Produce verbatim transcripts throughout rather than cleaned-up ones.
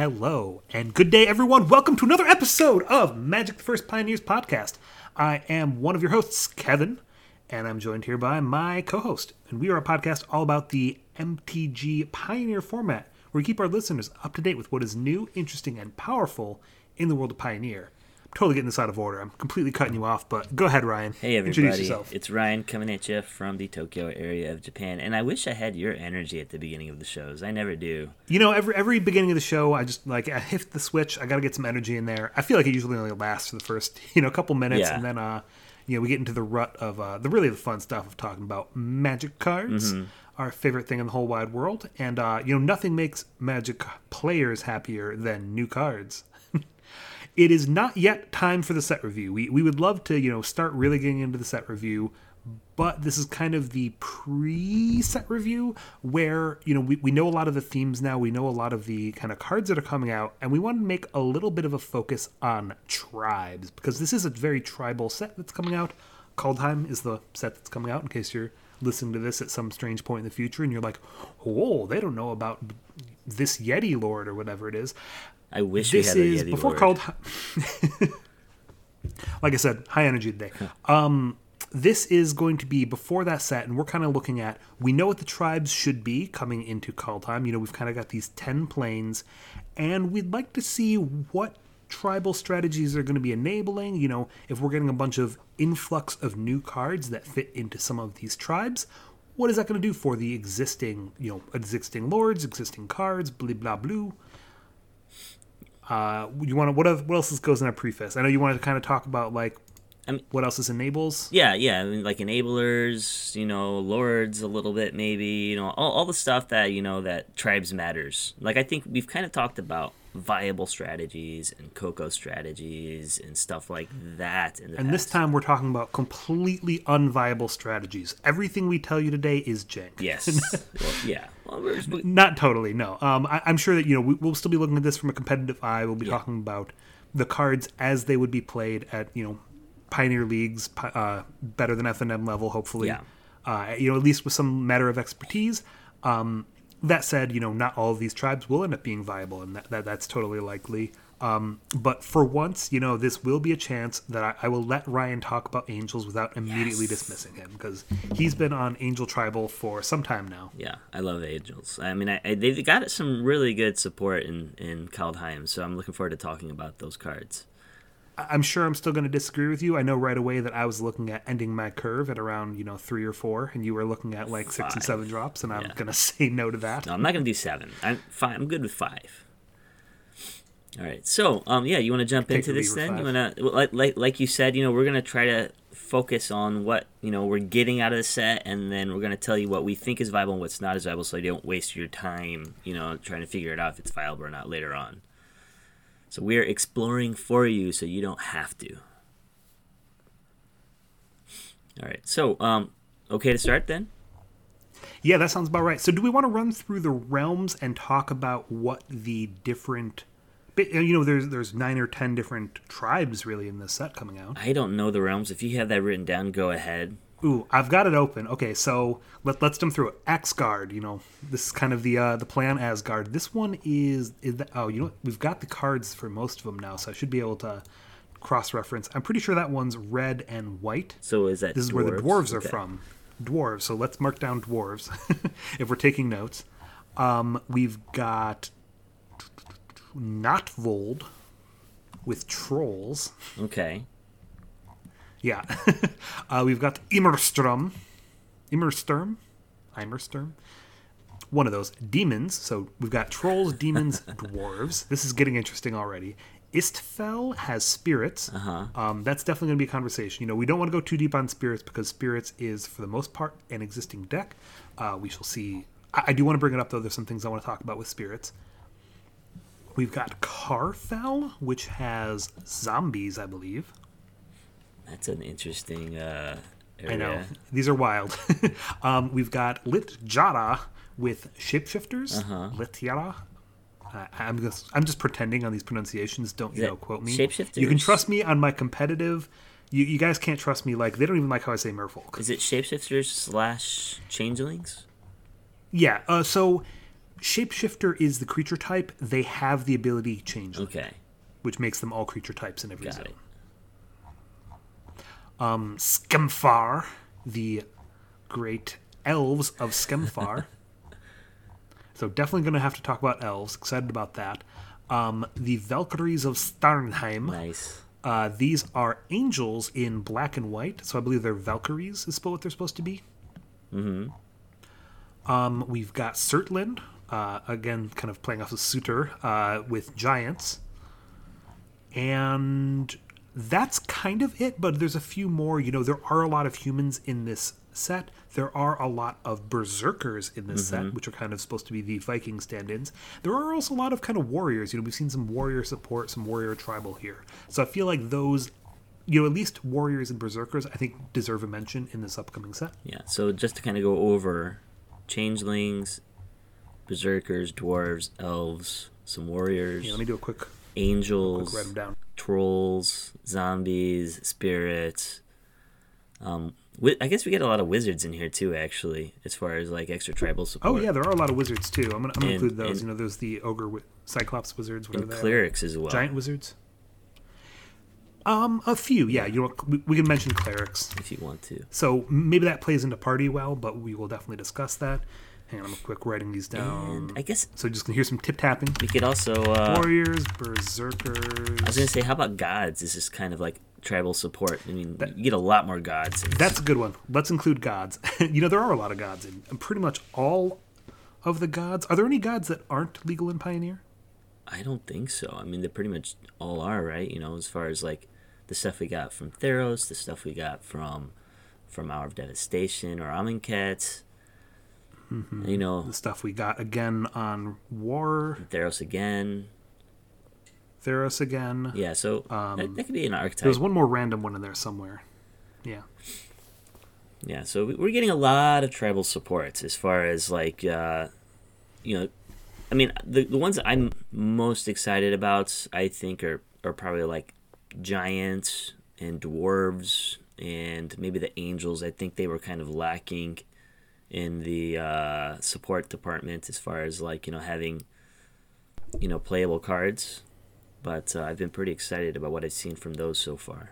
Hello, and good day, everyone. Welcome to another episode of Magic the First Pioneers podcast. I am one of your hosts, Kevin, and I'm joined here by my co-host. And we are a podcast all about the M T G Pioneer format, where we keep our listeners up to date with what is new, interesting, and powerful in the world of Pioneer. I'm totally getting this out of order. I'm completely cutting you off, but go ahead, Ryan. Hey, everybody. Introduce yourself. It's Ryan coming at you from the Tokyo area of Japan, and I wish I had your energy at the beginning of the shows. I never do. You know, every every beginning of the show, I just, like, I hit the switch. I got to get some energy in there. I feel like it usually only lasts for the first, you know, couple minutes, Yeah. and then, uh, you know, we get into the rut of uh, the really the fun stuff of talking about Magic cards, Mm-hmm. our favorite thing in the whole wide world. And, uh, you know, nothing makes Magic players happier than new cards. It is not yet time for the set review. We we would love to, you know, start really getting into the set review, but this is kind of the pre-set review where, you know, we, we know a lot of the themes now. We know a lot of the kind of cards that are coming out, and we want to make a little bit of a focus on tribes, because this is a very tribal set that's coming out. Kaldheim is the set that's coming out, in case you're listening to this at some strange point in the future, and you're like, oh, they don't know about this Yeti Lord or whatever it is. I wish This we had is a Yeti before Lord. called. Like I said, high energy today. Um, this is going to be before that set, and we're kind of looking at. We know what the tribes should be coming into Kaldheim. You know, we've kind of got these ten planes, and we'd like to see what tribal strategies are going to be enabling. You know, if we're getting a bunch of influx of new cards that fit into some of these tribes, what is that going to do for the existing, you know, existing lords, existing cards, blah blah blah. Uh, you want to what, what else goes in our preface? I know you wanted to kind of talk about like I mean, what else this enables. Yeah, yeah, I mean, like enablers, you know, lords a little bit maybe, you know, all, all the stuff that, you know, that tribes matters. Like, I think we've kind of talked about viable strategies and Coco strategies and stuff like that. In the And past. this time we're talking about completely unviable strategies. Everything we tell you today is jank. Yes. Well, yeah. Well, we're, we, Not totally, no. Um, I, I'm sure that, you know, we, we'll still be looking at this from a competitive eye. We'll be Yeah. talking about the cards as they would be played at, you know, Pioneer Leagues, uh, better than F N M level, hopefully. Yeah. Uh, you know, at least with some matter of expertise. Um, that said, you know, not all of these tribes will end up being viable, and that, that that's totally likely. Um, but for once, you know, this will be a chance that I, I will let Ryan talk about Angels without immediately Yes. dismissing him, because he's been on Angel Tribal for some time now. yeah, I love Angels. I mean, I, I, they've got some really good support in, in Kaldheim, so I'm looking forward to talking about those cards. I'm sure I'm still going to disagree with you. I know right away that I was looking at ending my curve at around, you know, three or four, and you were looking at like six and Five. seven drops, and I'm Yeah. going to say no to that. No, I'm not going to do seven. I'm fine. I'm good with five. All right. So, um, yeah, you want to jump Take into the this lead then? with You want to, like, like, like you said, you know, we're going to try to focus on what, you know, we're getting out of the set, and then we're going to tell you what we think is viable and what's not as viable, so you don't waste your time, you know, trying to figure it out if it's viable or not later on. So we're exploring for you, so you don't have to. All right. So, um, okay to start then? Yeah, that sounds about right. So do we want to run through the realms and talk about what the different... You know, there's there's nine or ten different tribes, really, in this set coming out. I don't know the realms. If you have that written down, go ahead. Ooh, I've got it open. Okay, so let, let's jump through it. Axgard, you know, this is kind of the uh, the plan Asgard. This one is... is the, oh, you know what? We've got the cards for most of them now, so I should be able to cross-reference. I'm pretty sure that one's red and white. So is that This is dwarves? where the dwarves are Okay. from. Dwarves. So let's mark down dwarves if we're taking notes. Um, we've got Notvold with trolls. Okay. Yeah. uh, we've got Immerstrom. Immersturm? Immersturm? One of those. Demons. So we've got trolls, demons, dwarves. This is getting interesting already. Istfell has spirits. Uh-huh. Um, that's definitely going to be a conversation. You know, we don't want to go too deep on spirits because spirits is, for the most part, an existing deck. Uh, we shall see. I, I do want to bring it up, though. There's some things I want to talk about with spirits. We've got Karfell, which has zombies, I believe. That's an interesting uh, area. I know. These are wild. um, we've got Litjara with shapeshifters. Uh-huh. Litjara. Uh, I'm just I'm just pretending on these pronunciations. Don't you Is know? that Quote me. shapeshifters? You can trust me on my competitive. You you guys can't trust me. Like they don't even like how I say Merfolk. Is it shapeshifters slash changelings? Yeah. Uh, so Shapeshifter is the creature type. They have the ability Changeling, Okay. which makes them all creature types in every Got zone. it. Um, Skemfar, the great elves of Skemfar. So definitely going to have to talk about elves. Excited about that. Um, the Valkyries of Starnheim. Nice. Uh, these are angels in black and white, so I believe they're Valkyries is what they're supposed to be. Mm-hmm. Um, we've got Surtland, uh, again, kind of playing off of Suitor, uh, with giants. And that's kind of it, but there's a few more. You know, there are a lot of humans in this set. There are a lot of berserkers in this Mm-hmm. set, which are kind of supposed to be the Viking stand-ins. There are also a lot of kind of warriors. You know, we've seen some warrior support, some warrior tribal here. So I feel like those, you know, at least warriors and berserkers, I think deserve a mention in this upcoming set. Yeah, so just to kind of go over changelings, berserkers, dwarves, elves, some warriors, Yeah, let me do a quick, angels, quick write them down. trolls, zombies, spirits. Um, wi- I guess we get a lot of wizards in here too, actually, as far as like extra tribal support. Oh yeah, there are a lot of wizards too. I'm gonna, I'm gonna And- include those. and- you know, there's the ogre, wi- cyclops wizards, whatever and they are. clerics as well. Giant wizards. Um, a few, yeah. You know, we, we can mention clerics. if you want to. So maybe that plays into party well, but we will definitely discuss that. Hang on, I'm quick writing these down. And I guess So just gonna hear some tip tapping. we could also. Uh, Warriors, berserkers. I was gonna say, how about gods? This is kind of like tribal support. I mean, you get a lot more gods. in this. That's a good one. Let's include gods. You know, there are a lot of gods in and pretty much all of the gods. Are there any gods that aren't legal in Pioneer? I don't think so. I mean, they pretty much all are, right? You know, as far as like the stuff we got from Theros, the stuff we got from from Hour of Devastation or Amonkhet. Mm-hmm. You know, The stuff we got again on War, Theros again. Theros again. Yeah, so Um, that, that could be an archetype. There's one more random one in there somewhere. Yeah. Yeah, so we- we're getting a lot of tribal supports as far as like, uh, you know, I mean, the the ones that I'm most excited about, I think, are are probably like giants and dwarves and maybe the angels. I think they were kind of lacking in the uh, support department as far as like, you know, having, you know, playable cards. But uh, I've been pretty excited about what I've seen from those so far.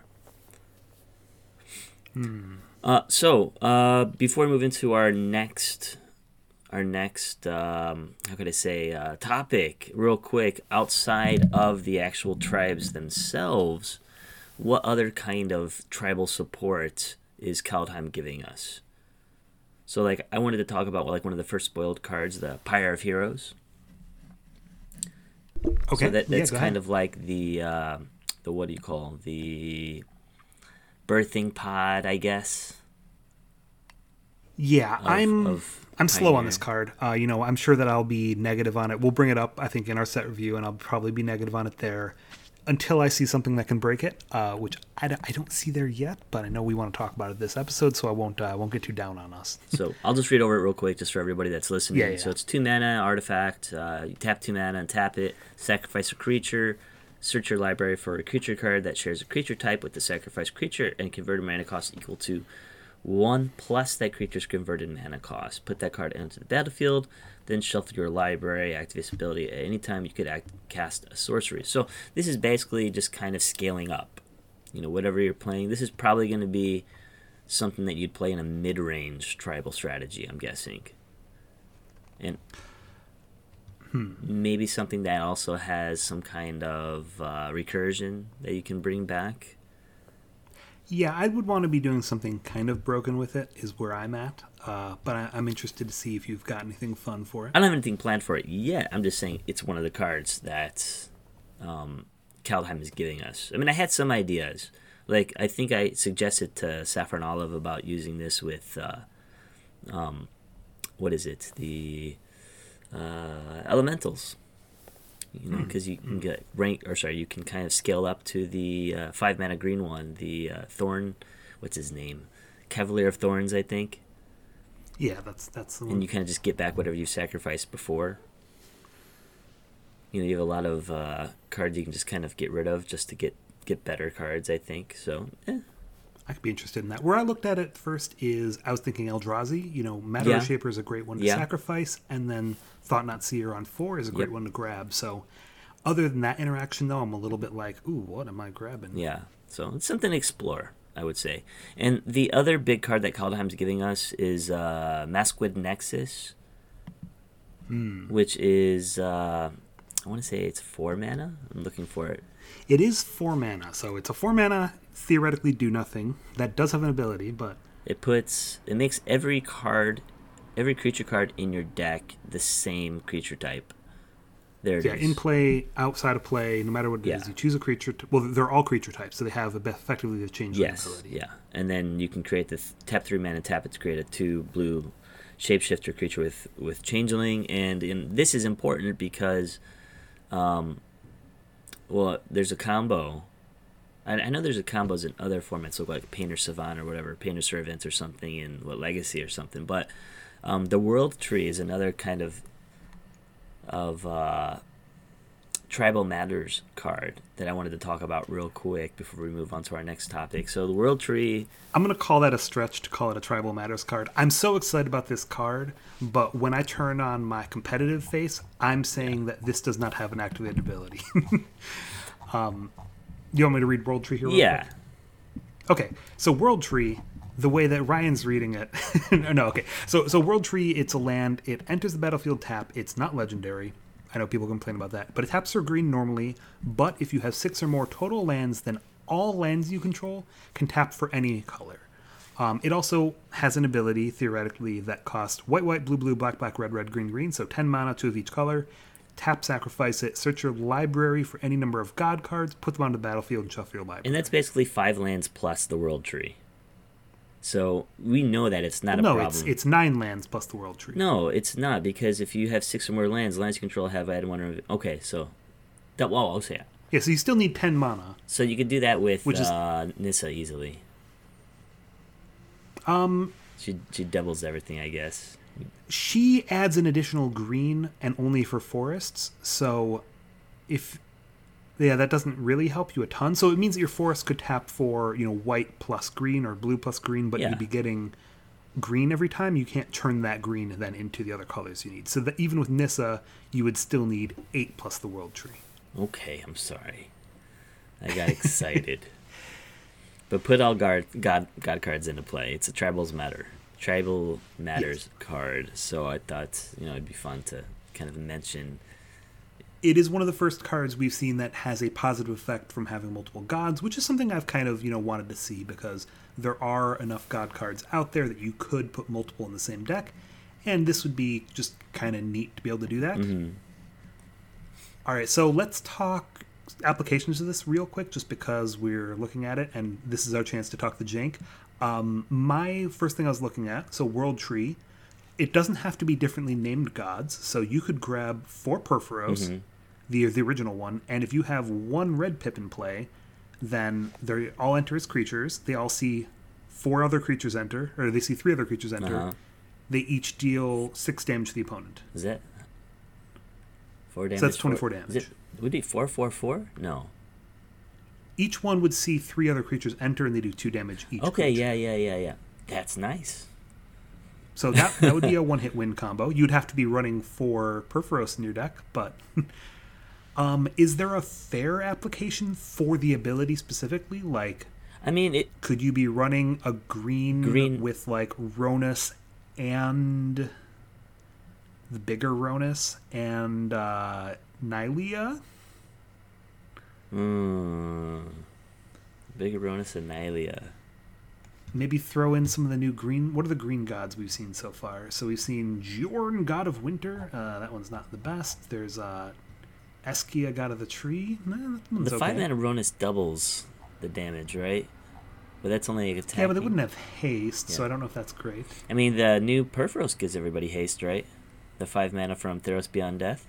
Uh, so uh, before we move into our next, our next, um, how could I say, uh, topic, real quick, outside of the actual tribes themselves, what other kind of tribal support is Kaldheim giving us? So, like, I wanted to talk about like one of the first spoiled cards, the Pyre of Heroes. Okay. So that, Yeah, that's go kind ahead. of like the uh, the what do you call the birthing pod, I guess. Yeah, of- I'm of I'm slow on this Pioneer. card. Uh, you know, I'm sure that I'll be negative on it. We'll bring it up, I think, in our set review, and I'll probably be negative on it there until I see something that can break it, uh, which I, d- I don't see there yet. But I know we want to talk about it this episode, so I won't uh, won't get too down on us. So I'll just read over it real quick, just for everybody that's listening. Yeah, yeah. So it's two mana artifact. Uh, you tap two mana and tap it. Sacrifice a creature. Search your library for a creature card that shares a creature type with the sacrificed creature and convert a mana cost equal to one plus that creature's converted mana cost. Put that card into the battlefield. Then shuffle your library. Activate this ability at any time. You could act, cast a sorcery. So this is basically just kind of scaling up. You know, whatever you're playing. This is probably going to be something that you'd play in a mid-range tribal strategy, I'm guessing. And maybe something that also has some kind of uh, recursion that you can bring back. Yeah, I would want to be doing something kind of broken with it, is where I'm at. Uh, but I, I'm interested to see if you've got anything fun for it. I don't have anything planned for it yet. I'm just saying it's one of the cards that um, Kaldheim is giving us. I mean, I had some ideas. Like, I think I suggested to Saffron Olive about using this with, uh, um, what is it? The uh, Elementals. You know, because you can get rank, or sorry, you can kind of scale up to the uh, five mana green one, the uh, Thorn, what's his name? Cavalier of Thorns, I think. Yeah, that's that's the one. And you kind of just get back whatever you sacrificed before. You know, you have a lot of uh, cards you can just kind of get rid of just to get, get better cards, I think. So, eh. I could be interested in that. Where I looked at it first is I was thinking Eldrazi. You know, Matter Yeah. Shaper is a great one to Yeah. sacrifice, and then Thought Not Seer on four is a great Yep. one to grab. So, other than that interaction, though, I'm a little bit like, ooh, what am I grabbing? Yeah, so it's something to explore, I would say. And the other big card that Kaldheim's giving us is uh, Masquid Nexus, Hmm. which is, uh, I want to say it's four mana. I'm looking for it. It is four mana, so it's a four mana, theoretically do nothing. That does have an ability, but It puts, it makes every card, every creature card in your deck the same creature type. There it yeah, is. in play, outside of play, no matter what it is, Yeah. you choose a creature. T- well, they're all creature types, so they have a, effectively the changeling Yes, ability. yeah. And then you can create this, tap three mana, tap it to create a two blue shapeshifter creature with, with changeling. And in, this is important because, um, well, there's a combo. I, I know there's a combos in other formats, so like Painter Savant or whatever, Painter Servant or something in what Legacy or something. But um, the World Tree is another kind of of uh, Tribal Matters card that I wanted to talk about real quick before we move on to our next topic. So the World Tree, I'm going to call that a stretch to call it a Tribal Matters card. I'm so excited about this card, but when I turn on my competitive face, I'm saying that this does not have an activated ability. um, you want me to read World Tree here? real yeah, quick? Okay, so World Tree, the way that Ryan's reading it, no, okay. So, so World Tree, it's a land. It enters the battlefield tap. It's not legendary. I know people complain about that, but it taps for green normally. But if you have six or more total lands, then all lands you control can tap for any color. Um, it also has an ability, theoretically, that costs white, white, blue, blue, black, black, red, red, green, green. So ten mana, two of each color. Tap, sacrifice it. Search your library for any number of god cards. Put them onto the battlefield and shuffle your library. and that's basically five lands plus the World Tree. So we know that it's not a no, problem. it's it's nine lands plus the World Tree. No, it's not, because if you have six or more lands, lands you control have add one or okay, so that well, I'll say it. Yeah, so you still need ten mana. So you could do that with Which is- uh, Nissa easily. Um, She she doubles everything, I guess. she adds an additional green and only for forests. So if yeah, that doesn't really help you a ton. So it means that your forest could tap for, you know, white plus green or blue plus green, but Yeah. you'd be getting green every time. You can't turn that green then into the other colors you need. So that even with Nissa, you would still need eight plus the World Tree. Okay, I'm sorry. I got excited. But put all guard, god god cards into play. It's a Tribals Matter. Tribal Matters card. So I thought, you know, it'd be fun to kind of mention. It is one of the first cards we've seen that has a positive effect from having multiple gods, which is something I've kind of, you know, wanted to see because there are enough god cards out there that you could put multiple in the same deck, and this would be just kind of neat to be able to do that. Mm-hmm. All right, so let's talk applications of this real quick, just because we're looking at it, and this is our chance to talk the jank. Um, my first thing I was looking at, so World Tree, it doesn't have to be differently named gods, so you could grab four Purphoros, Mm-hmm. the the original one, and if you have one red pip in play, then they all enter as creatures. They all see four other creatures enter, or they see three other creatures enter. Uh-huh. They each deal six damage to the opponent. Is that four damage? So that's twenty-four four, damage. Is it, would it be four, four, four? No. Each one would see three other creatures enter, and they do two damage each. Okay, creature. yeah, yeah, yeah, yeah. That's nice. So that that would be a one-hit win combo. You'd have to be running four Purphoros in your deck, but um, is there a fair application for the ability specifically? Like, I mean, it. could you be running a green, Green- with like Ronus and the bigger Ronus and uh, Nylea? Mm, Big Aronis and Nylea. Maybe throw in some of the new green. What are the green gods we've seen so far? So we've seen Jorn, God of Winter. Uh, that one's not the best. There's uh, Eskia, God of the Tree. Nah, that one's The okay. five mana Aronis doubles the damage, right? But that's only like attacking. Yeah, but they wouldn't have haste, so Yeah. I don't know if that's great. I mean, the new Purphoros gives everybody haste, right? The five mana from Theros Beyond Death.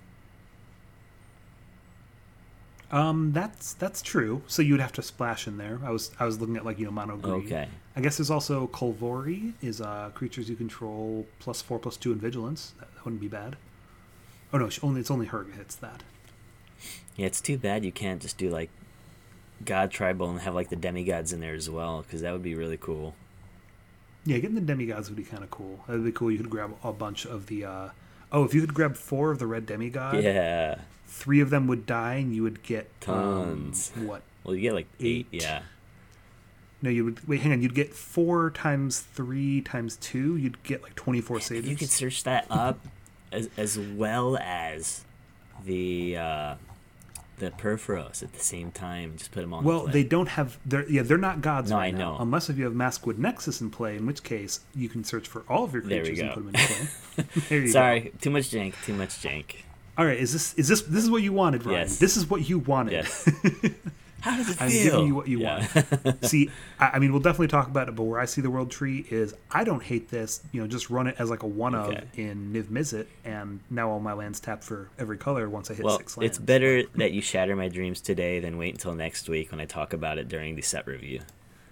Um, that's that's true. So you'd have to splash in there. I was I was looking at like you know mono green. Okay. I guess there's also Kolvori is uh, creatures you control plus four plus two in vigilance. That, that wouldn't be bad. Oh no, she only it's only her who hits that. Yeah, it's too bad you can't just do like God tribal and have like the demigods in there as well, because that would be really cool. Yeah, getting the demigods would be kind of cool. That would be cool. You could grab a bunch of the. Uh... Oh, if you could grab four of the red demigod, yeah, three of them would die, and you would get tons. Um, what? Well, you get like eight. eight. Yeah. No, you would wait. Hang on. You'd get four times three times two. You'd get like twenty-four satyrs. If you could search that up, as as well as the uh, the Perforos at the same time. Just put them on. Well, the play. they don't have. They're yeah. They're not gods No, right I now, know. unless if you have Maskwood Nexus in play, in which case you can search for all of your There we creatures and go. put them in play. There you Sorry, go. too much jank. Too much jank. All right. Is this is this this is what you wanted, Ryan? Yes. This is what you wanted. Yes. How does it feel? I'm giving you what you yeah. want. See, I, I mean, we'll definitely talk about it, but where I see the world tree is I don't hate this. You know, just run it as like a one of Okay. in Niv Mizzet, and now all my lands tap for every color once I hit Well, six lands. it's better that you shatter my dreams today than wait until next week when I talk about it during the set review.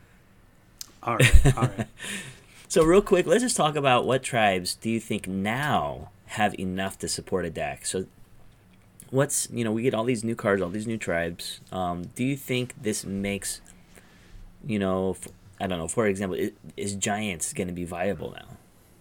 All right, all right. So real quick, let's just talk about what tribes do you think now have enough to support a deck. So what's, you know, we get all these new cards, all these new tribes. Um, do you think this makes, you know, f- I don't know, for example, is, is Giants going to be viable now?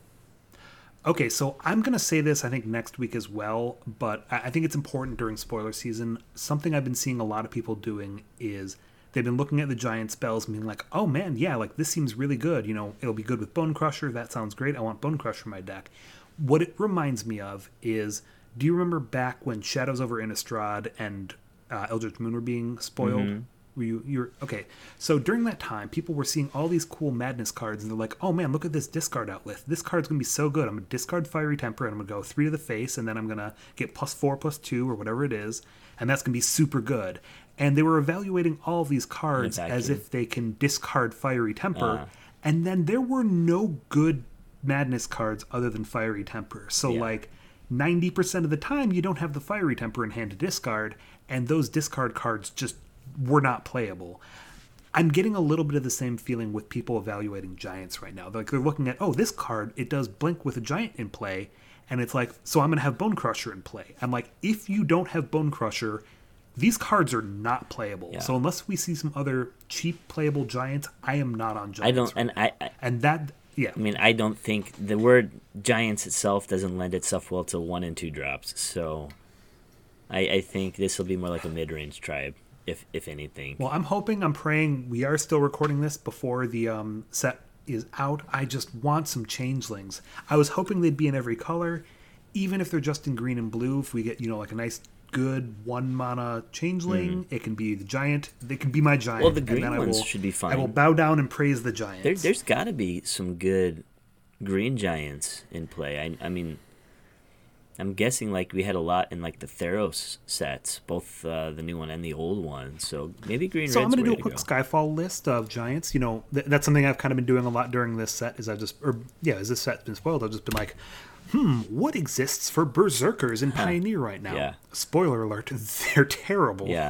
Okay, so I'm going to say this, I think, next week as well, but I I think it's important during spoiler season. Something I've been seeing a lot of people doing is they've been looking at the giant spells and being like, oh man, yeah, like this seems really good. You know, it'll be good with Bone Crusher. That sounds great. I want Bone Crusher in my deck. What it reminds me of is, do you remember back when Shadows over Innistrad and uh, Eldritch Moon were being spoiled? Mhm. Were you, you're okay. So during that time, people were seeing all these cool madness cards, and they're like, "Oh man, look at this discard outlet. This card's gonna be so good. I'm gonna discard Fiery Temper, and I'm gonna go three to the face, and then I'm gonna get plus four, plus two, or whatever it is, and that's gonna be super good." And they were evaluating all of these cards In a as vacuum. if they can discard Fiery Temper, Ah. and then there were no good madness cards other than Fiery Temper. So Yeah. like ninety percent of the time, you don't have the Fiery Temper in hand to discard, and those discard cards just were not playable. I'm getting a little bit of the same feeling with people evaluating giants right now. Like they're looking at, oh, this card, it does blink with a giant in play, and it's like, so I'm going to have Bone Crusher in play. I'm like, if you don't have Bone Crusher, these cards are not playable. Yeah. So unless we see some other cheap playable giants, I am not on giants. I don't, right and I, I, and that, yeah. I mean, I don't think the word Giants itself doesn't lend itself well to one and two drops. So, I, I think this will be more like a mid-range tribe, if if anything. Well, I'm hoping, I'm praying. We are still recording this before the um, set is out. I just want some changelings. I was hoping they'd be in every color, even if they're just in green and blue. If we get, you know, like a nice, good one mana changeling, it can be the giant. They can be my giant. Mm-hmm. Well, the and green then I ones will- should be fine. I will bow down and praise the giants. There, there's got to be some good green Giants in play. I, I mean, I'm guessing like we had a lot in like the Theros sets, both uh, the new one and the old one. So maybe green. So I'm Red's going to do way a quick go. Skyfall list of giants. You know, th- that's something I've kind of been doing a lot during this set. Is I've just, or yeah, as this set's been spoiled, I've just been like, hmm, what exists for Berserkers in Pioneer right now? Yeah. Spoiler alert, they're terrible. Yeah.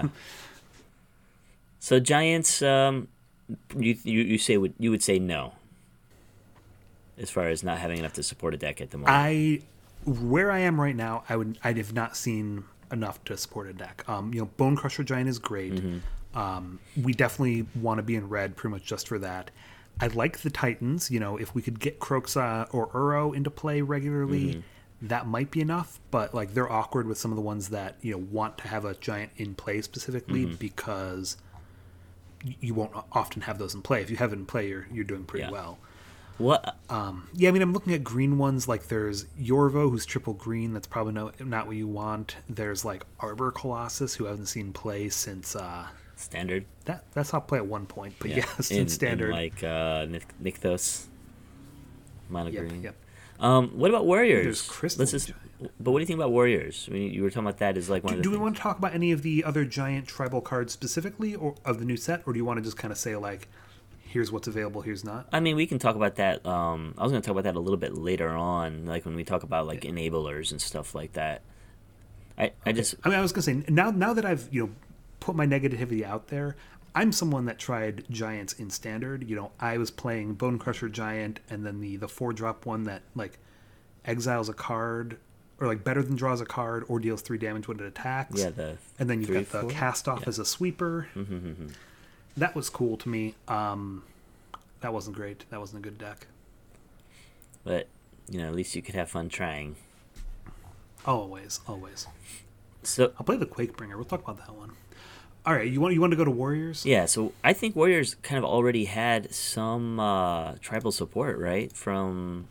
So Giants, um, you you you say would you would say no, as far as not having enough to support a deck at the moment. I, where I am right now, I would, I have not seen enough to support a deck. Um, you know, Bone Crusher Giant is great. Mm-hmm. Um, we definitely want to be in red, pretty much just for that. I like the Titans. You know, if we could get Kroxa or Uro into play regularly, Mm-hmm. that might be enough. But like, they're awkward with some of the ones that you know want to have a giant in play specifically Mm-hmm. because y- you won't often have those in play. If you have it in play, you're you're doing pretty Yeah. well. What? Um, yeah, I mean, I'm looking at green ones. Like, there's Yorvo, who's triple green. That's probably no, not what you want. There's like Arbor Colossus, who I haven't seen play since uh, Standard. that. That's how I play at one point. But yeah, Yeah. since in, standard. in like uh, Nyth- Nykthos. Mono Yep, green. yep. Um, what about Warriors? There's Crystal Let's just. But what do you think about Warriors? I mean, you were talking about that as like one Do, of the. do we things. want to talk about any of the other giant tribal cards specifically, or of the new set, or do you want to just kind of say like, here's what's available, here's not? I mean, we can talk about that. Um, I was going to talk about that a little bit later on, like when we talk about like enablers and stuff like that. I, I just I mean, I was gonna say now now that I've you know put my negativity out there, I'm someone that tried giants in standard. You know, I was playing Bone Crusher Giant, and then the the four drop one that like exiles a card or like better than draws a card or deals three damage when it attacks. Yeah, the and then you've three, got the four? cast off Yeah. as a sweeper. Mm-hmm. That was cool to me. Um, that wasn't great. That wasn't a good deck. But, you know, at least you could have fun trying. Always, always. So I'll play the Quakebringer. We'll talk about that one. All right, you want you want to go to Warriors? yeah, so I think Warriors kind of already had some uh, tribal support, right? From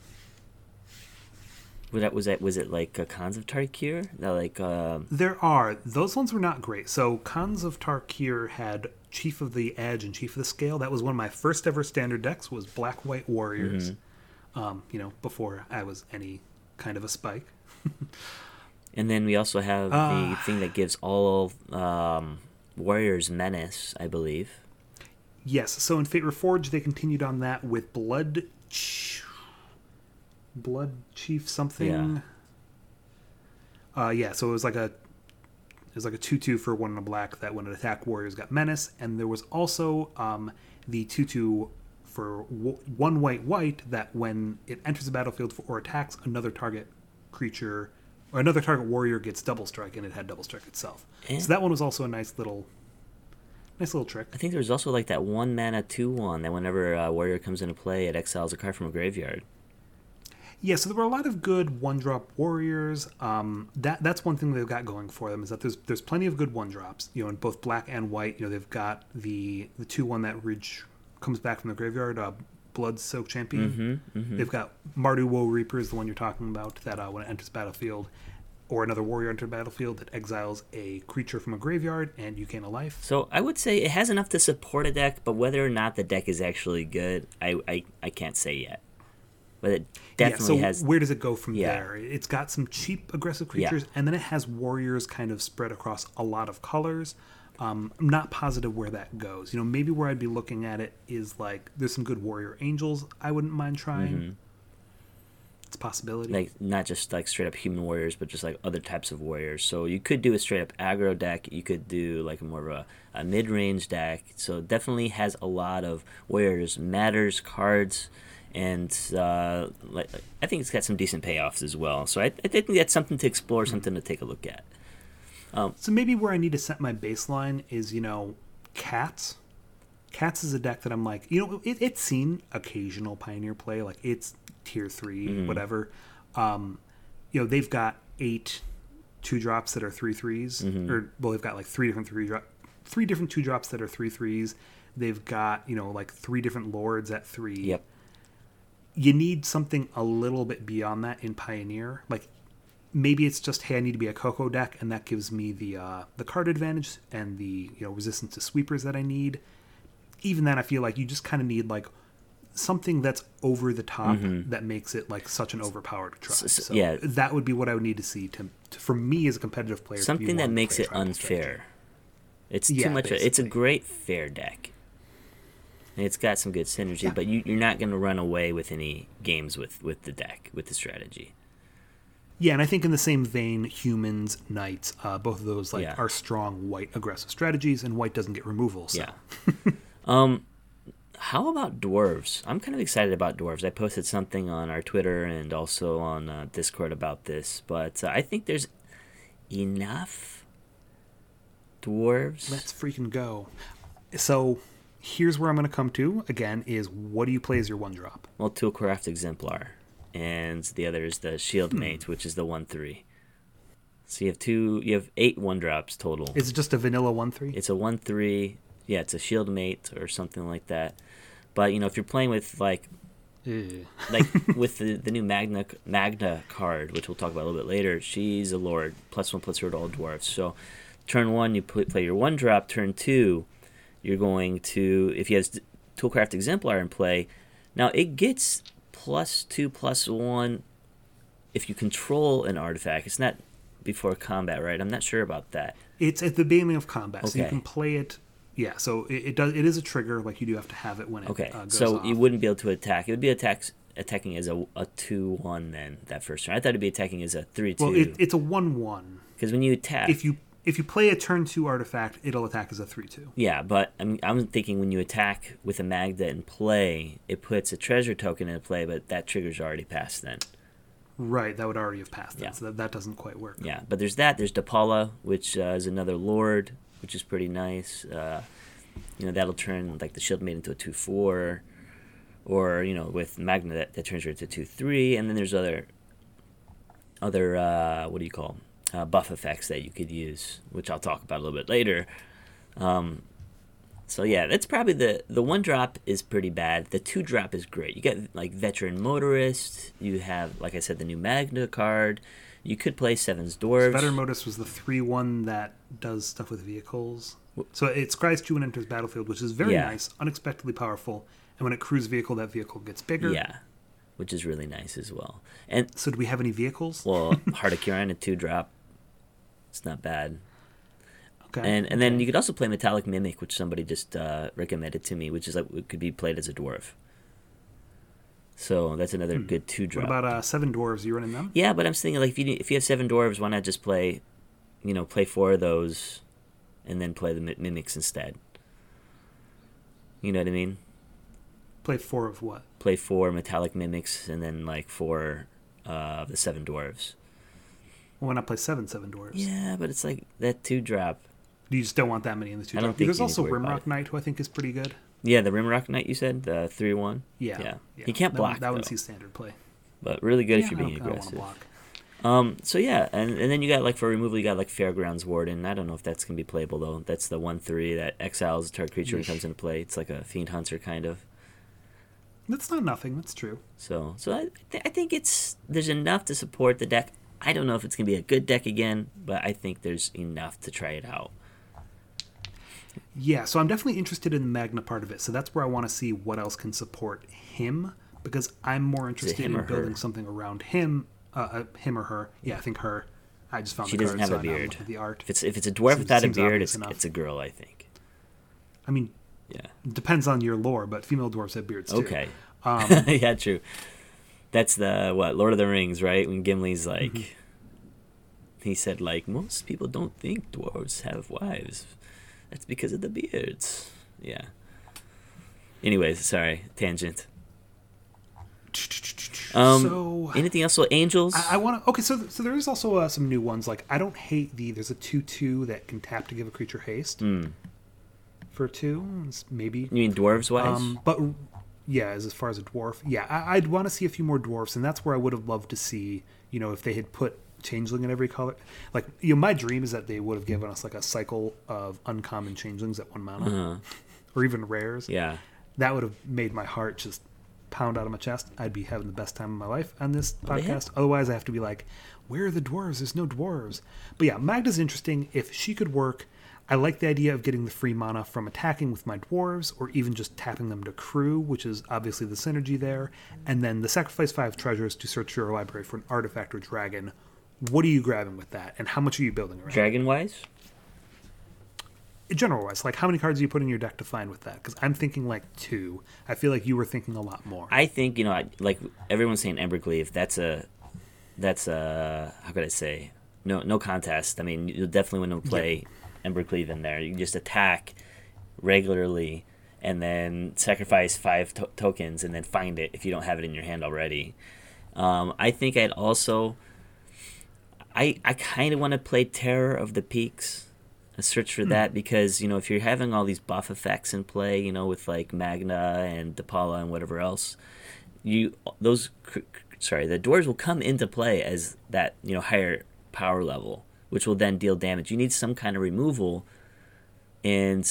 was that was that was it like uh, Khans of Tarkir? That like uh, There are. Those ones were not great. So Khans of Tarkir had Chief of the Edge and Chief of the Scale. That was one of my first ever standard decks, was Black White Warriors. Um, you know, before I was any kind of a spike. and then we also have the Ah. thing that gives all um, Warriors Menace, I believe. Yes, so in Fate Reforged, they continued on that with Blood... Ch- Blood Chief something? Yeah. Uh, yeah, so it was like a... It was like a two two for one and a black that when it attacked warriors got menace, and there was also um, the two two for w- one white white that when it enters the battlefield for, or attacks another target creature or another target warrior gets double strike, and it had double strike itself. And So that one was also a nice little, nice little trick. I think there was also like that one mana two one that whenever a warrior comes into play, it exiles a card from a graveyard. Yeah, so there were a lot of good one-drop warriors. Um, that that's one thing they've got going for them is that there's there's plenty of good one-drops. You know, in both black and white. You know, they've got the the two one that Ridge comes back from the graveyard, uh, Blood Soak Champion. Mm-hmm, mm-hmm. They've got Mardu Woe Reaper is the one you're talking about. That uh, when it enters battlefield, or another warrior enters battlefield, that exiles a creature from a graveyard and you gain a life. So I would say it has enough to support a deck, but whether or not the deck is actually good, I I, I can't say yet. But it definitely yeah, so has. where does it go from Yeah. there? It's got some cheap aggressive Yeah. creatures, and then it has warriors kind of spread across a lot of colors. Um, I'm not positive where that goes. You know, maybe where I'd be looking at it is like there's some good warrior angels I wouldn't mind trying. Mhm. It's a possibility. Like not just like straight up human warriors, but just like other types of warriors. So you could do a straight up aggro deck. You could do like more of a, a mid range deck. So it definitely has a lot of warriors, matters, cards, and uh, like I think it's got some decent payoffs as well. So I, I think that's something to explore, something to take a look at. So maybe where I need to set my baseline is, you know, Cats. Cats is a deck that I'm like, you know, it, it's seen occasional Pioneer play, like it's tier three, Mhm. whatever. Um, you know, they've got eight two drops that are three threes, Mhm. or well, they've got like three different three drop, three different two drops that are three threes. They've got, you know, like three different lords at three. Yep. You need something a little bit beyond that in Pioneer, like. Maybe it's just, hey, I need to be a Coco deck, and that gives me the uh, the card advantage and the you know resistance to sweepers that I need. Even then, I feel like you just kind of need like something that's over the top Mhm. that makes it like such an overpowered tribe. S- s- So yeah. that would be what I would need to see to, to for me as a competitive player. to be Something that wanting to makes play it a tribal unfair. strategy. It's Yeah, too much. It's a basically. great fair deck. And it's got some good synergy, Yeah. but you, you're not going to run away with any games with, with the deck, with the strategy. Yeah, and I think in the same vein, humans, knights, uh, both of those like Yeah. are strong white aggressive strategies, and white doesn't get removal. So. Yeah. um, how about dwarves? I'm kind of excited about dwarves. I posted something on our Twitter and also on uh, Discord about this, but uh, I think there's enough dwarves. Let's freaking go. So here's where I'm going to come to again: is what do you play as your one drop? Well, Toolcraft Exemplar, and the other is the Shield Hmm. Mate, which is the one three. So you have two, you have eight one drops total. Is it just a vanilla one three? It's a one three. Yeah, it's a Shield Mate or something like that. But you know, if you're playing with like like with the, the new Magna Magna card, which we'll talk about a little bit later, she's a Lord, plus one plus zero to all dwarves. So turn one, you play, play your one drop. Turn two, you're going to, if you have Toolcraft Exemplar in play, now it gets plus two plus one if you control an artifact. It's not before combat, right? I'm not sure about that. It's at the beginning of combat, so you Okay. can play it. Yeah, so it, it does. It is a trigger. Like you do have to have it when it Okay, uh, goes so off. you wouldn't be able to attack. It would be attacks attacking as a, a two one then that first turn. I thought it'd be attacking as a three two. Well, it, it's a one one. Because when you attack, If you if you play a turn two artifact, it'll attack as a three two. yeah, but I'm I'm thinking when you attack with a Magda in play, it puts a treasure token in play, but that trigger's already passed then. Right, that would already have passed. Yeah. It, so that, that doesn't quite work. Yeah, but there's that. There's Depala, which uh, is another Lord, which is pretty nice. Uh, you know, that'll turn like the Shield Maid into a two four, or you know, with Magna that, that turns her into two three. And then there's other, other uh, what do you call uh, buff effects that you could use, which I'll talk about a little bit later. Um, so yeah, that's probably the the one drop is pretty bad. The two drop is great. You get like Veteran Motorist. You have, like I said, the new Magna card. You could play Seven's Dwarves. So Veteran Motorist was the three one that does stuff with vehicles. So it scries two and enters battlefield, which is very Yeah. nice, unexpectedly powerful. And when it crews vehicle, that vehicle gets bigger. Yeah, which is really nice as well. And So do we have any vehicles? well, Heart of Kiran, a two drop. It's not bad. Okay. And and then you could also play Metallic Mimic, which somebody just uh, recommended to me, which is like it could be played as a dwarf. So that's another Hmm. good two What drop. about uh, seven dwarves? You running them? Yeah, but I'm thinking like if you if you have seven dwarves, why not just play, you know, play four of those, and then play the mi- mimics instead. You know what I mean? Play four of what? Play four metallic mimics and then like four uh, of the seven dwarves. Well, why not play seven seven dwarves? Yeah, but it's like that two drop. You just don't want that many in the two I don't drop. think There's you need to also worry about Rimrock it. Knight, who I think is pretty good. Yeah, the Rimrock Knight you said the three one. Yeah, yeah. yeah. He can't That block one, that one though, sees standard play. but really good Yeah, if you're I being don't- I don't wanna aggressive. block. Um, so yeah, and, and then you got like for removal, you got like Fairgrounds Warden. I don't know if that's gonna be playable though. That's the one three that exiles a target creature when it Yeesh. comes into play. It's like a Fiend Hunter kind of. That's not nothing. That's true. So so I th- I think it's there's enough to support the deck. I don't know if it's gonna be a good deck again, but I think there's enough to try it out. Yeah, so I'm definitely interested in the Magna part of it. So that's where I want to see what else can support him, because I'm more interested him in or her? building something around him, uh, uh, him or her. Yeah, I think her. I just found She the doesn't card, have so a I now beard. look at the art. If it's if it's a dwarf Seems- without a seems beard, obvious it's enough. it's a girl, I think. I mean, Yeah. it depends on your lore, but female dwarves have beards too. Okay. Um, Yeah, true. That's the what Lord of the Rings, right? When Gimli's like, Mm-hmm. he said like most people don't think dwarves have wives. That's because of the beards. Yeah. Anyways, sorry, tangent. Um, so anything else? So angels. I, I want to. Okay, so so there is also uh, some new ones. Like I don't hate the. There's a two two that can tap to give a creature haste Mm. for two. It's maybe. You mean dwarves wise? Um, but yeah, as, as far as a dwarf, yeah, I, I'd want to see a few more dwarfs, and that's where I would have loved to see. You know, if they had put changeling in every color. Like, you know, my dream is that they would have given us like a cycle of uncommon changelings at one mana, Uh-huh. or even rares. Yeah. That would have made my heart just pound out of my chest. I'd be having the best time of my life on this Well, they podcast. have- Otherwise, I have to be like, where are the dwarves? There's no dwarves. But yeah, Magda's interesting. If she could work, I like the idea of getting the free mana from attacking with my dwarves, or even just tapping them to crew, which is obviously the synergy there. And then the sacrifice five treasures to search your library for an artifact or dragon. What are you grabbing with that? And how much are you building around? Dragon wise? General wise, like how many cards do you put in your deck to find with that? Because I'm thinking like two. I feel like you were thinking a lot more. I think, you know, I- like everyone's saying Embercleave, that's a that's a how could I say? No no contest. I mean, you'll definitely want to play Embercleave in there. You can just attack regularly and then sacrifice five to- tokens and then find it if you don't have it in your hand already. Um, I think I'd also I I kind of want to play Terror of the Peaks. A search for that because, you know, if you're having all these buff effects in play, you know, with like Magna and Depala and whatever else, you those cr- cr- sorry, the dwarves will come into play as that, you know, higher power level, which will then deal damage. You need some kind of removal, and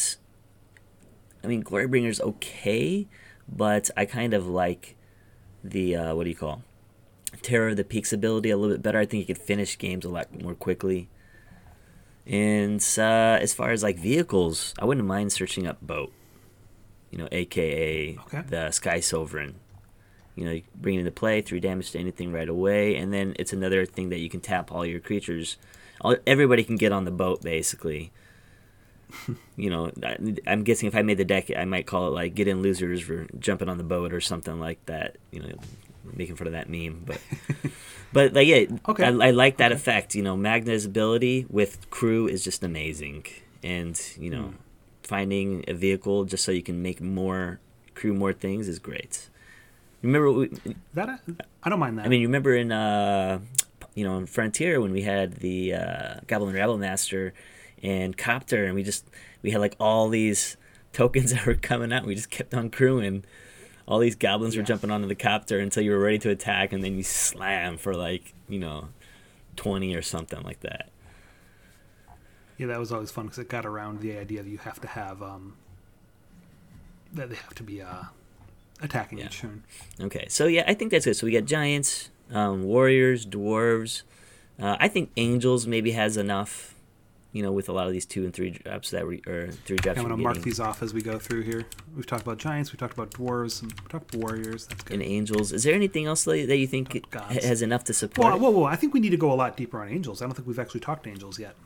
I mean, Glorybringer's okay, but I kind of like the uh, what do you call Terror of the Peaks ability a little bit better. I think you could finish games a lot more quickly. And uh, as far as like vehicles, I wouldn't mind searching up Boat, you know, aka Okay. the Sky Sovereign. You know, you bring it into play, three damage to anything right away, and then it's another thing that you can tap all your creatures. All, everybody can get on the boat, basically. You know, I, I'm guessing if I made the deck, I might call it like "Get in losers for jumping on the boat" or something like that. You know, making fun of that meme, but. But like, yeah, Okay. I, I like that Okay. effect. You know, Magna's ability with crew is just amazing, and you know, finding a vehicle just so you can make more crew, more things is great. Remember, we, That I, I don't mind that. I mean, you remember in uh, you know, in Frontier when we had the uh, Goblin Rabble Master and Copter, and we just we had like all these tokens that were coming out. And we just kept on crewing. All these goblins yeah. were jumping onto the Copter until you were ready to attack, and then you slam for like you know, twenty or something like that. Yeah, that was always fun because it got around the idea that you have to have um, that they have to be uh, attacking Yeah. each turn. Okay, so yeah, I think that's good. So we got giants, um, warriors, dwarves. Uh, I think angels maybe has enough. You know, with a lot of these two and three drops that we or three drops. I'm going to we're mark getting. these off as we go through here. We've talked about giants, we talked about dwarves, and we talked about warriors. That's good. And angels. Is there anything else that that you think Talked ha- gods. has enough to support? Whoa, it? whoa, whoa! I think we need to go a lot deeper on angels. I don't think we've actually talked angels yet.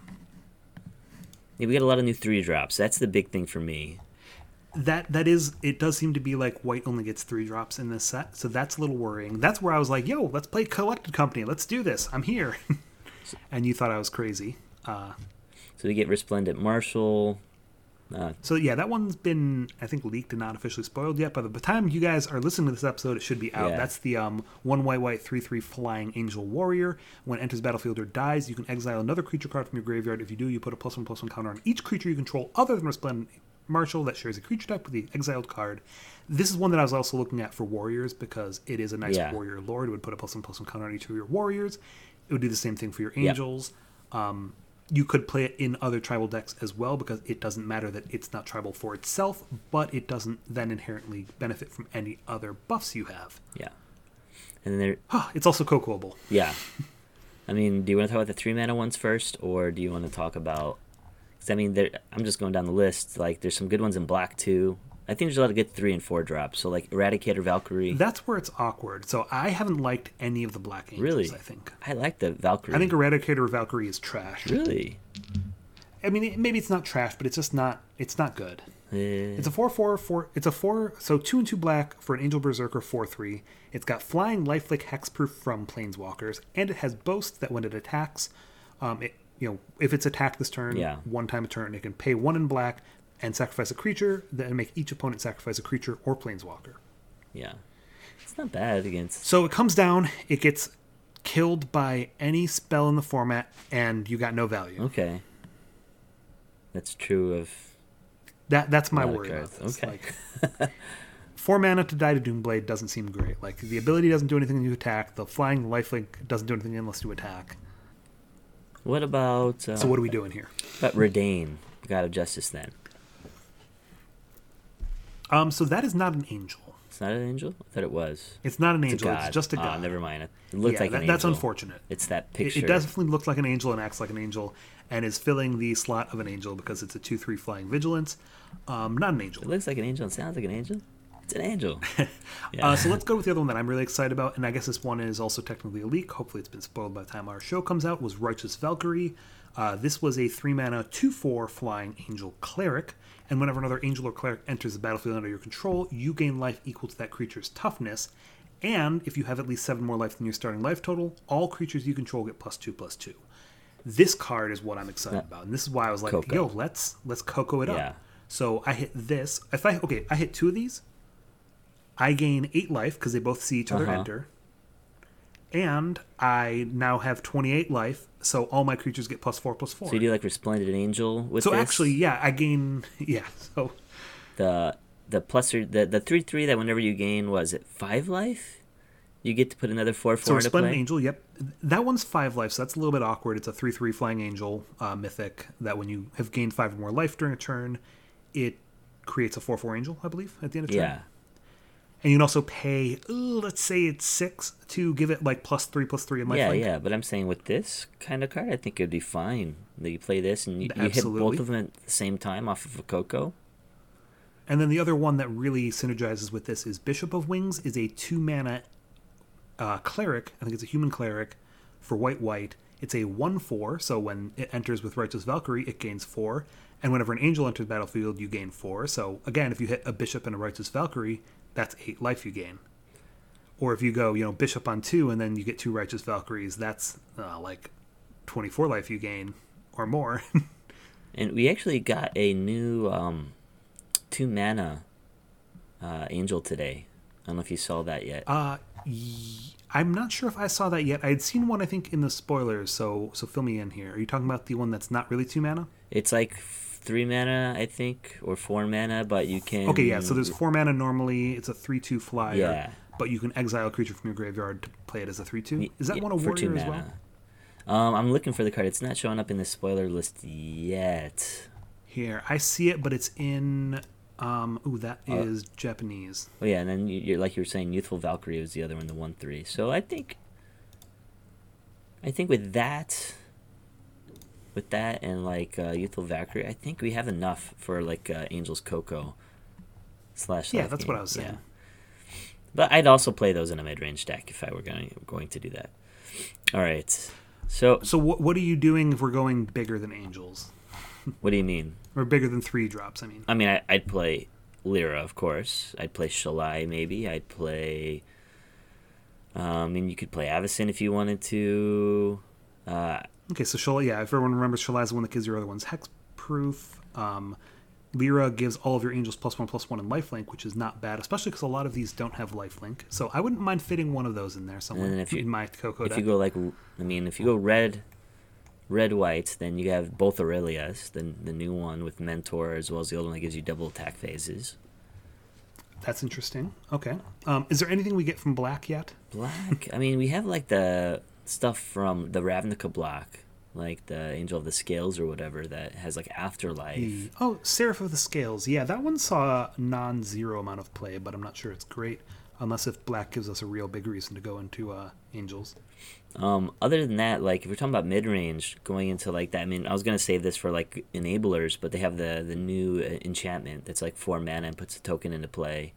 Yeah, we got a lot of new three drops. That's the big thing for me. That that is, it does seem to be like white only gets three drops in this set, so that's a little worrying. That's where I was like, "Yo, let's play Collected Company. Let's do this. I'm here." And you thought I was crazy. Uh, So we get Resplendent Marshal. Uh, so yeah, that one's been, I think, leaked and not officially spoiled yet. By the time you guys are listening to this episode, it should be out. Yeah. That's the um, one white white three three flying angel warrior. When it enters battlefield or dies, you can exile another creature card from your graveyard. If you do, you put a plus one plus one counter on each creature you control other than Resplendent Marshal that shares a creature type with the exiled card. This is one that I was also looking at for warriors because it is a nice Yeah. warrior lord. It would put a plus one plus one counter on each of your warriors. It would do the same thing for your Yep. angels. Um, you could play it in other tribal decks as well because it doesn't matter that it's not tribal for itself, but it doesn't then inherently benefit from any other buffs you have. yeah. And then there, Huh, it's also cocoable. yeah. I mean, do you want to talk about the three mana ones first, or do you want to talk about? Because I mean, there, I'm just going down the list. Like, there's some good ones in black too. I think there's a lot of good three and four drops. So like Eradicator Valkyrie. That's where it's awkward. So I haven't liked any of the Black Angels, Really? I think. I like the Valkyrie. I think Eradicator Valkyrie is trash. Really. I mean, it- maybe it's not trash, but it's just not, it's not good. Eh, It's a four four four. It's a four. So two and two black for an Angel Berserker four three. It's got flying lifelink hexproof from Planeswalkers, and it has boast that when it attacks, um, it you know if it's attacked this turn, Yeah. one time a turn, it can pay one in black and sacrifice a creature, then make each opponent sacrifice a creature or Planeswalker. yeah. It's not bad against. So it comes down. It gets killed by any spell in the format, and you got no value. Okay. That's true of. That that's my A lot of worry about cards. this. Okay. Like, four mana to die to Doomblade doesn't seem great. Like the ability doesn't do anything when you attack. The flying lifelink doesn't do anything unless you attack. What about? Uh, So what are we doing here? about Redain, God of Justice? Then Um, so that is not an angel. it's not an angel. I thought it was. It's not an It's a angel. god. It's just a Ah, god. never mind. It looked yeah, like that, an that's angel. unfortunate. It's that It, picture. it definitely looks like an angel and acts like an angel, and is filling the slot of an angel because it's a two three flying vigilance. Um, not an angel. It looks like an angel and sounds like an angel. It's an angel. Yeah. Uh, so let's go with the other one that I'm really excited about, and I guess this one is also technically a leak. Hopefully, it's been spoiled by the time our show comes out. Was Righteous Valkyrie. Uh, this was a three mana two four flying angel cleric, and whenever another angel or cleric enters the battlefield under your control, you gain life equal to that creature's toughness. And if you have at least seven more life than your starting life total, all creatures you control get plus two plus two. This card is what I'm excited Yeah. about, and this is why I was like, Coco. "Yo, let's let's Coco it up." Yeah. So I hit this. If I okay, I hit two of these. I gain eight life because they both see each other Uh-huh. enter. And I now have twenty-eight life, so all my creatures get plus four plus four. So you do like Resplendent Angel with So this? actually, yeah, I gain. Yeah, so the the plus or the the three three that whenever you gain was it five life, you get to put another four so four into Resplendent play. Angel. Yep, that one's five life, so that's a little bit awkward. It's a three three flying angel uh, mythic that when you have gained five or more life during a turn, it creates a four four angel, I believe, at the end of turn. Yeah, And you can also pay, uh, let's say it's six to give it like plus three plus three in life. yeah, link. yeah. But I'm saying with this kind of card, I think it'd be fine. That you play this and you, you hit Absolutely. both of them at the same time off of a Coco. And then the other one that really synergizes with this is Bishop of Wings, is a two mana uh, cleric. I think it's a human cleric for white white. It's a one four, so when it enters with Righteous Valkyrie, it gains four. And whenever an angel enters the battlefield, you gain four. So again, if you hit a Bishop and a Righteous Valkyrie, that's eight life you gain. Or if you go, you know, Bishop on two and then you get two Righteous Valkyries, that's uh, like twenty-four life you gain or more. And we actually got a new um, two mana uh, angel today. don't know if you saw that yet. Uh, y- I'm not sure if I saw that yet. I had seen one, I think, in the spoilers. So, so fill me in here. Are you talking about the one that's not really two mana? It's like three mana, I think, or four mana, but you can. Okay, yeah. So there's four mana normally. It's a three-two flyer. Yeah. But you can exile a creature from your graveyard to play it as a three-two. Is that Yeah, one a for two warrior as mana. well? Um, I'm looking for the card. It's not showing up in the spoiler list yet. Here, I see it, but it's in. Um, ooh, that Uh, is Japanese. Oh yeah, and then you- you're like you were saying, Youthful Valkyrie was the other one, the one three. So I think, I think with that, with that and like uh, Youthful Valkyrie, I think we have enough for like uh, Angel's Coco slash. Yeah, life that's game. what I was saying. Yeah. But I'd also play those in a mid range deck if I were going going to do that. All right. So So what what are you doing if we're going bigger than angels, what do you mean? or bigger than three drops? I mean, I mean, I, I'd play Lyra, of course. I'd play Shalai, maybe. I'd play. Um, I mean, you could play Avacyn if you wanted to. Uh, okay, so Shalai, yeah, if everyone remembers, Shalai is the one that gives your other ones hexproof. Um, Lyra gives all of your angels plus one plus one in lifelink, which is not bad, especially because a lot of these don't have lifelink. So I wouldn't mind fitting one of those in there somewhere And then if you- in my Coco if deck. you go like, I mean, if you go red, red white, then you have both Aurelias, the the new one with Mentor, as well as the old one that gives you double attack phases. That's interesting. Okay. Um, is there anything we get from black yet? Black. I mean, we have like the stuff from the Ravnica block, like the Angel of the Scales or whatever that has like Afterlife. The, oh, Seraph of the Scales. Yeah, that one saw a non-zero amount of play, but I'm not sure it's great, unless if black gives us a real big reason to go into uh, angels. Um, other than that, like if we're talking about mid range, going into like that, I mean, I was gonna save this for like enablers, but they have the the new uh, enchantment that's like four mana and puts a token into play.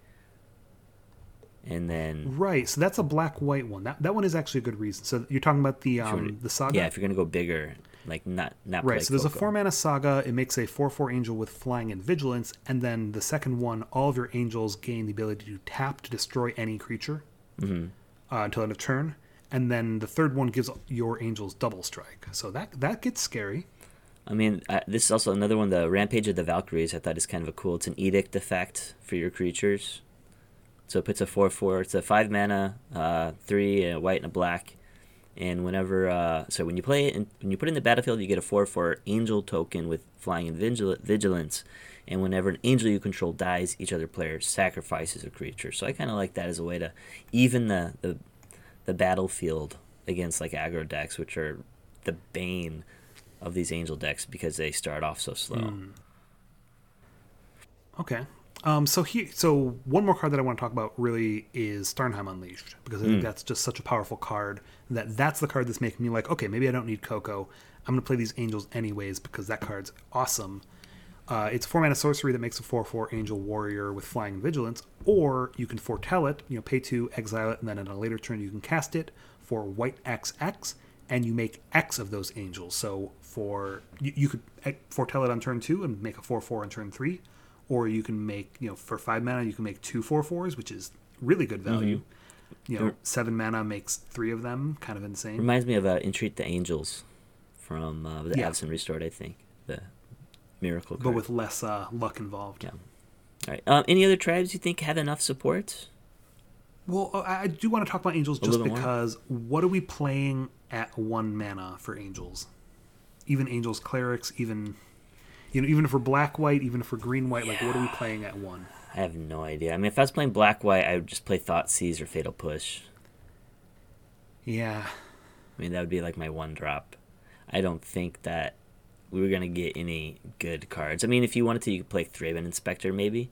And then Right, so that's a black-white one. That that one is actually a good reason. So you're talking about the um, the saga? yeah, if you're gonna go bigger, like not not Right, play so there's a Coco. four mana saga. It makes a four four angel with flying and vigilance, and then the second one, all of your angels gain the ability to tap to destroy any creature Mhm. uh, until end of turn. And then the third one gives your angels double strike. So that that gets scary. I mean, uh, this is also another one. The Rampage of the Valkyries, I thought is kind of a cool. It's an edict effect for your creatures. So it puts a four four. It's a five mana, uh, three, a white and a black. And whenever, uh, so when you play it, and when you put it in the battlefield, you get a four four angel token with flying and vigil- vigilance. And whenever an angel you control dies, each other player sacrifices a creature. So I kind of like that as a way to even the, the the battlefield against like aggro decks, which are the bane of these angel decks because they start off so slow. Mm. Okay. Um, so here, so one more card that I want to talk about really is Starnheim Unleashed, because I think Mm. that's just such a powerful card that that's the card that's making me like, okay, maybe I don't need Coco. I'm going to play these angels anyways because that card's awesome. Uh, it's four mana sorcery that makes a four four angel warrior with flying and vigilance, or you can foretell it, you know, pay two, exile it, and then at a later turn you can cast it for white X X, and you make X of those angels. So for you, you could eh, foretell it on turn two and make a four four on turn three, or you can make, you know, for five mana you can make two four fours, which is really good value. Mm-hmm. You know, seven mana makes three of them, kind of insane. Reminds me of uh, Entreat the Angels from uh, the Yeah. Avacyn Restored, I think. The Miracle card. But with less uh, luck involved. Yeah. All right. Um, any other tribes you think have enough support? Well, I I do want to talk about angels A just little bit more? because what are we playing at one mana for angels? Even angels, clerics, even you know, even if we're black white, even if we're green white, like what are we playing at one? I have no idea. I mean, if I was playing black white, I would just play Thoughtseize or Fatal Push. Yeah, I mean, that would be like my one drop. I don't think that we were gonna get any good cards. I mean, if you wanted to, you could play Thraben Inspector, maybe.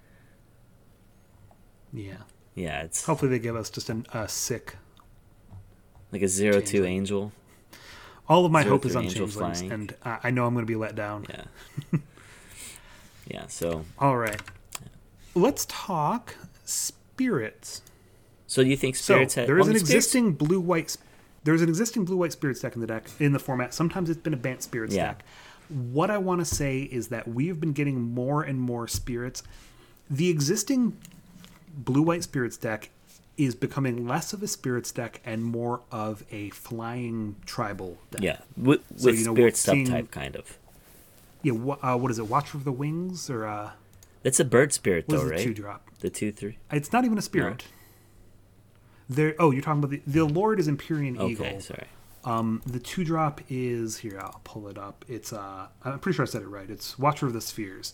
yeah. Yeah, it's Hopefully they give us just an, a sick. like a zero two Changeling. angel. All of my Zero hope is through on angel changelings, flying. and I I know I'm going to be let down. Yeah. Yeah. So, All right, let's talk spirits. so do you think So spirits? had, there is oh, an spirits- existing blue white. There's an existing blue white spirits deck in the deck in the format. Sometimes it's been a Bant spirits Yeah. deck. What I want to say is that we've been getting more and more spirits. The existing blue white spirits deck is becoming less of a spirits deck and more of a flying tribal deck. Yeah, with, with So, you know, spirit we're seeing- subtype kind of. Yeah. Wha- uh, what is it? Watch for the Wings or uh, That's a bird spirit, What though, is the right? two drop? The two three. It's not even a spirit. There. Oh, you're talking about the the Lord is Empyrean Okay, Eagle. sorry. Um, the two drop is here. I'll pull it up. It's uh, I'm pretty sure I said it right. It's Watcher of the Spheres.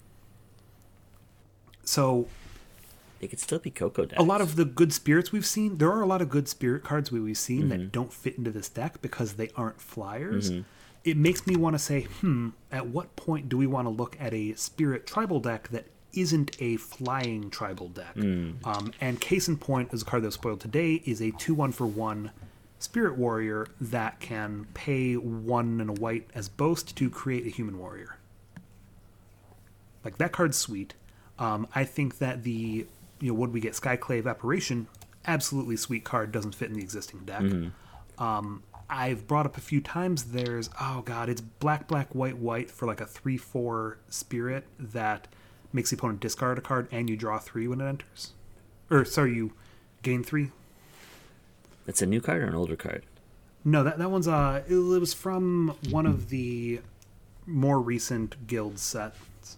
So It could still be Coco decks. a lot of the good spirits we've seen, there are a lot of good spirit cards we- we've seen Mm-hmm. that don't fit into this deck because they aren't flyers. Mm-hmm. It makes me want to say, hmm, at what point do we want to look at a spirit tribal deck that isn't a flying tribal deck? Mm. Um, and case in point is a card that was spoiled today is a two one for one spirit warrior that can pay one and a white as boast to create a human warrior. Like, that card's sweet. Um, I think that the, you know, what we get, Skyclave Apparition, absolutely sweet card, doesn't fit in the existing deck. Um, I've brought up a few times, there's, oh god, it's black, black, white, white for like a three four spirit that makes the opponent discard a card and you draw three when it enters. Or, sorry, you gain three. That's a new card or an older card? No, that, that one's, uh, it was from one of the more recent guild sets.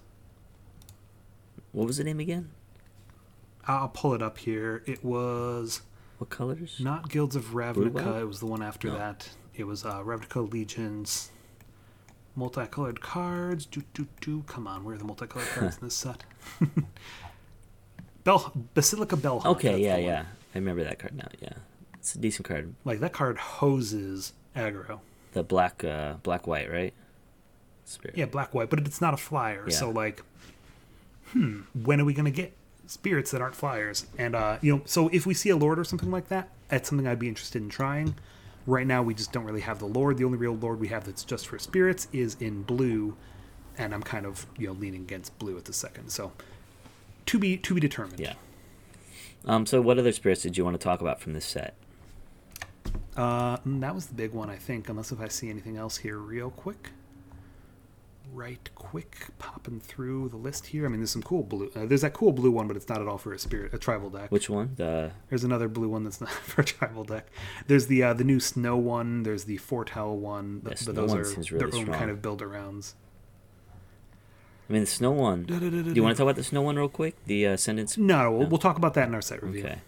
What was the name again? I'll pull it up here. It was What colors? not Guilds of Blue, Ravnica. white? It was the one after No. that. It was uh, Ravnica Legions. Multicolored cards. Do, do, do. Come on, where are the multicolored cards in this set? Bell Basilica Bellhaunt. Okay, that's yeah, the one. yeah. I remember that card now. Yeah, it's a decent card. Like, that card hoses aggro. The black, uh, black white, right? Spirit. Yeah, black white, but it's not a flyer. Yeah. So, like, hmm, when are we going to get spirits that aren't flyers? And, uh, you know, so if we see a Lord or something like that, that's something I'd be interested in trying. Right now, we just don't really have the Lord. The only real Lord we have that's just for spirits is in blue, and I'm kind of, you know, leaning against blue at the second. So, to be to be determined. Yeah. Um. So, what other spirits did you want to talk about from this set? Uh, mm, that was the big one, I think, unless if I see anything else here real quick. Right quick, popping through the list here. I mean, there's some cool blue. Uh, there's that cool blue one, but it's not at all for a spirit, a tribal deck. Which one? The There's another blue one that's not for a tribal deck. There's the uh, the new snow one. There's the foretell one. Yeah, But snow those one are seems really their own strong. kind of build arounds. I mean, the snow one. Do you want to talk about the snow one real quick? The uh, Ascendant. No, we'll, No. we'll talk about that in our set review. Okay.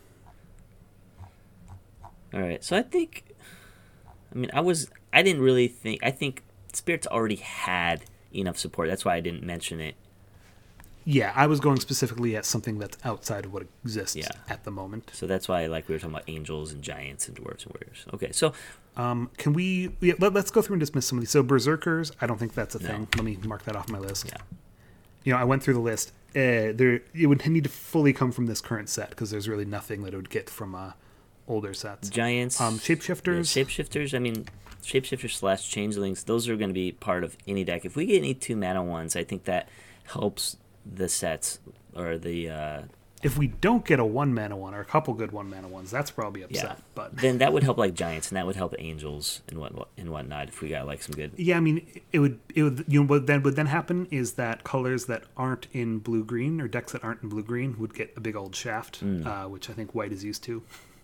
All right. So I think, I mean, I was, I didn't really think. I think Spirits already had enough support. That's why I didn't mention it. Yeah, I was going specifically at something that's outside of what exists Yeah. at the moment. So that's why, like, we were talking about angels and giants and dwarves and warriors. Okay. So Um, can we? Yeah, let, let's go through and dismiss some of these. So berserkers, I don't think that's a No. thing. Let me mark that off my list. yeah. You know, I went through the list. Uh, there, it would need to fully come from this current set because there's really nothing that it would get from uh, older sets. Giants. Um, yeah, shapeshifters. shapeshifters. I mean, shapeshifters slash changelings. Those are going to be part of any deck. If we get any two mana ones, I think that helps the sets or the. Uh, If we don't get a one mana one or a couple good one mana ones, that's probably upset. Yeah, But then that would help like giants, and that would help angels and what and whatnot. If we got like some good, yeah, I mean, it would. It would. You know, what then would then happen is that colors that aren't in blue green or decks that aren't in blue green would get a big old shaft, Mm. uh, which I think white is used to.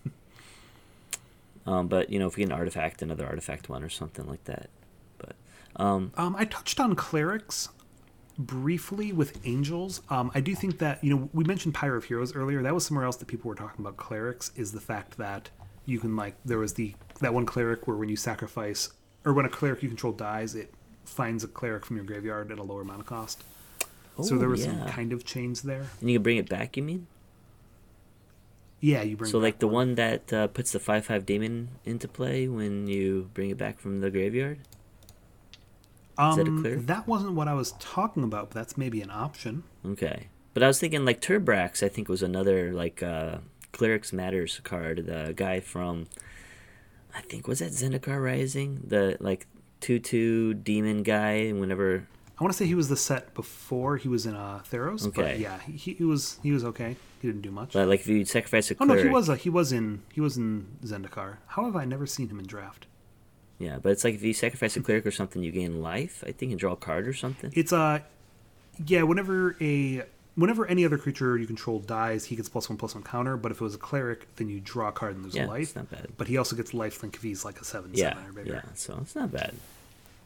um, but you know, if we get an artifact, another artifact one or something like that. But um, Um, I touched on clerics briefly with angels. Um, I do think that, you know, we mentioned Pyre of Heroes earlier. That was somewhere else that people were talking about clerics, is the fact that you can, like, there was the that one cleric where when you sacrifice, or when a cleric you control dies, it finds a cleric from your graveyard at a lower mana cost. so oh, there was yeah. some kind of change there. and you can bring it back. You mean? Yeah, you bring So like back the one. one that uh, puts the five five demon into play when you bring it back from the graveyard. Um, is that a cleric? that wasn't what I was talking about, but that's maybe an option. Okay, but I was thinking like Turbrax. I think was another like uh, Clerics Matters card. The guy from, I think was that Zendikar Rising. The like two two demon guy. And whenever I want to say he was the set before he was in uh, Theros, but Okay. yeah, he, he was he was okay. He didn't do much. but, like if you sacrifice a Oh cleric. no, he was uh, he was in he was in Zendikar. How have I never seen him in draft? Yeah, but it's like if you sacrifice a cleric or something, you gain life. I think and draw a card or something. It's uh yeah, whenever a whenever any other creature you control dies, he gets plus one plus one counter. But if it was a cleric, then you draw a card and lose Yeah, a life. it's not bad. But he also gets lifelink if he's like a seven Yeah, seven or bigger. yeah. So it's not bad.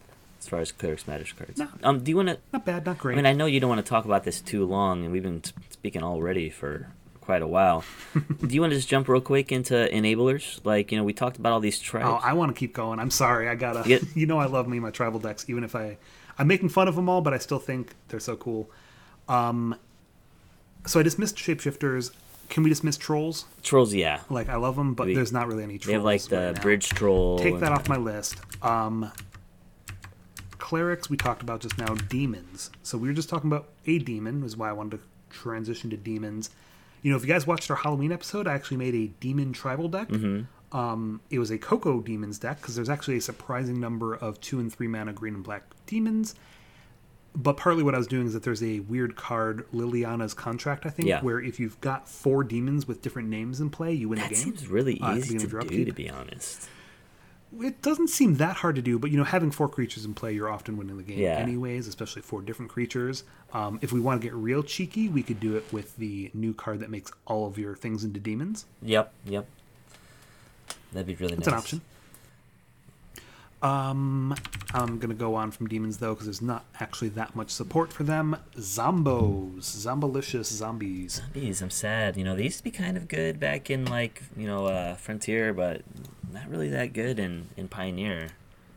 as far as Clerics Matters cards. No. Um, do you want to? Not bad, not great. I mean, I know you don't want to talk about this too long, and we've been speaking already for quite a while. Do you want to just jump real quick into enablers? Like, you know, we talked about all these tribes. Oh, I want to keep going. I'm sorry. I gotta. Yeah. You know, I love me my tribal decks, even if I, I'm making fun of them all, but I still think they're so cool. Um, so I dismissed shapeshifters. Can we dismiss trolls? Trolls, yeah. Like, I love them, but We- there's not really any trolls. They have like the right now. bridge troll. Take and- that off my list. Um, clerics, we talked about just now. Demons. So we were just talking about a demon, is why I wanted to transition to demons. You know, if you guys watched our Halloween episode, I actually made a demon tribal deck. Mm-hmm. Um, it was a Coco Demons deck, because there's actually a surprising number of two and three mana green and black demons. But partly what I was doing is that there's a weird card, Liliana's Contract, I think, Yeah. where if you've got four demons with different names in play, you win That the game. seems really Uh, at the easy beginning to of your do, upkeep. to be honest. It doesn't seem that hard to do, but you know, having four creatures in play, you're often winning the game Yeah. anyways, especially four different creatures. Um, if we want to get real cheeky, we could do it with the new card that makes all of your things into demons. Yep, yep. That'd be really It's nice. an option. Um, I'm going to go on from demons, though, because there's not actually that much support for them. Zombos. Zombalicious zombies. Zombies, I'm sad. You know, they used to be kind of good back in, like, you know, uh, Frontier, but not really that good in, in Pioneer.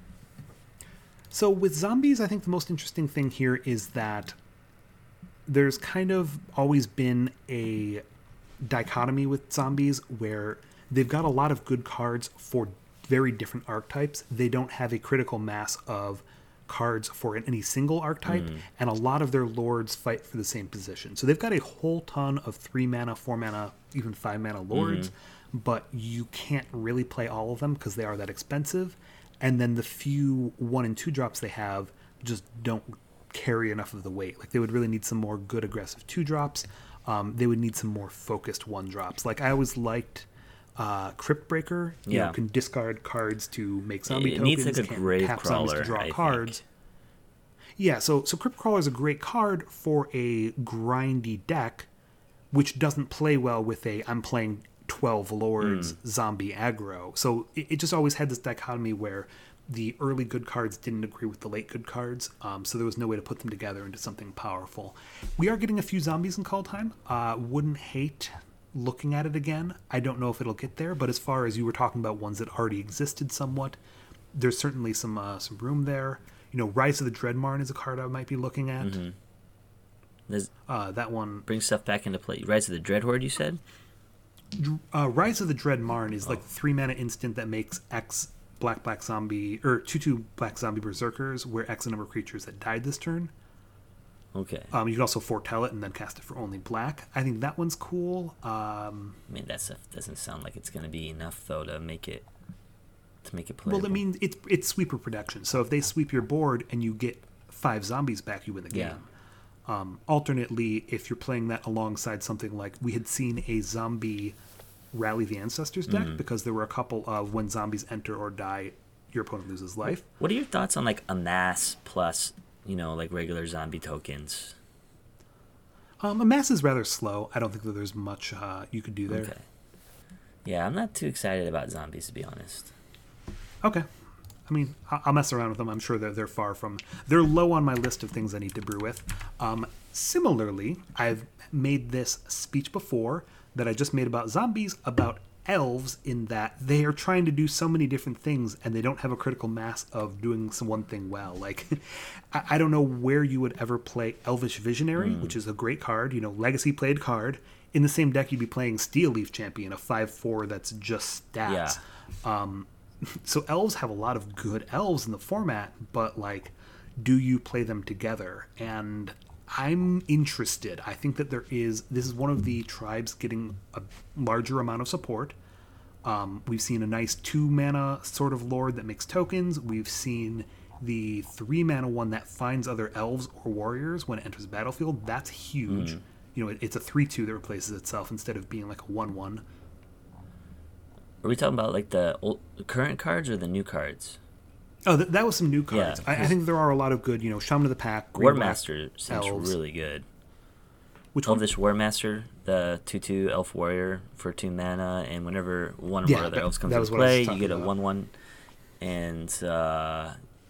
So with zombies, I think the most interesting thing here is that there's kind of always been a dichotomy with zombies where they've got a lot of good cards for very different archetypes. They don't have a critical mass of cards for any single archetype, Mm. and a lot of their lords fight for the same position. So they've got a whole ton of three mana, four mana, even five mana lords, but you can't really play all of them because they are that expensive. And then the few one and two drops they have just don't carry enough of the weight. Like, they would really need some more good aggressive two drops. Um, they would need some more focused one drops. Like, I always liked uh, Crypt Breaker. You Yeah. know, can discard cards to make zombie It tokens. needs, like, a can't Grave tap zombies Crawler, to draw I cards. think. Yeah, so so Crypt Crawler is a great card for a grindy deck, which doesn't play well with a I'm playing twelve lords Hmm. zombie aggro. So it, it just always had this dichotomy where the early good cards didn't agree with the late good cards, um, so there was no way to put them together into something powerful. We are getting a few zombies in Kaldheim. Uh, wouldn't hate looking at it again. I don't know if it'll get there, but as far as you were talking about ones that already existed somewhat, there's certainly some uh, some room there. You know, Rise of the Dreadmarn is a card I might be looking at. Mm-hmm. There's, Uh, that one, bring stuff back into play. Rise of the Dreadhorde, you said? uh, Rise of the Dreadmarn is like three mana instant that makes X black black zombie or two two black zombie berserkers, where X the number of creatures that died this turn. Okay. Um, you can also foretell it and then cast it for only black. I think that one's cool. Um, I mean, that stuff doesn't sound like it's going to be enough, though, to make it to make it playable. well, I mean, it's it's sweeper protection. So if they sweep your board and you get five zombies back, you win the Yeah. game. Um, alternately, if you're playing that alongside something like we had seen a zombie Rally the Ancestors deck, Mm-hmm. because there were a couple of when zombies enter or die, your opponent loses life. What are your thoughts on, like, Amass plus, you know, like, regular zombie tokens? Um, Amass is rather slow. I don't think that there's much uh, you could do there. Okay. Yeah, I'm not too excited about zombies, to be honest. Okay. I mean, I- I'll mess around with them. I'm sure that they're far from... They're low on my list of things I need to brew with. Um, similarly, I've made this speech before that I just made about zombies, about elves, in that they are trying to do so many different things and they don't have a critical mass of doing some one thing well. Like, I I don't know where you would ever play Elvish Visionary, which is a great card, you know, legacy played card. In the same deck, you'd be playing Steel Leaf Champion, a five four that's just stats. Um, so elves have a lot of good elves in the format, but, like, do you play them together? And I'm interested. I think that there is... This is one of the tribes getting a larger amount of support. Um, we've seen a nice two-mana sort of lord that makes tokens. We've seen the three-mana one that finds other elves or warriors when it enters the battlefield. That's huge. Mm. You know, it, it's a three two that replaces itself instead of being like a one one. Are we talking about, like, the old, current cards or the new cards? Oh, th- that was some new cards. Yeah. I, I think there are a lot of good, you know, Shaman of the Pack, Green Black Warmaster seems elves. really good. Which one? Elvish Warmaster, the two two elf warrior for two mana, and whenever one or Yeah, more other that- elves comes that into was what I was play, you talking get a about. one one. And uh,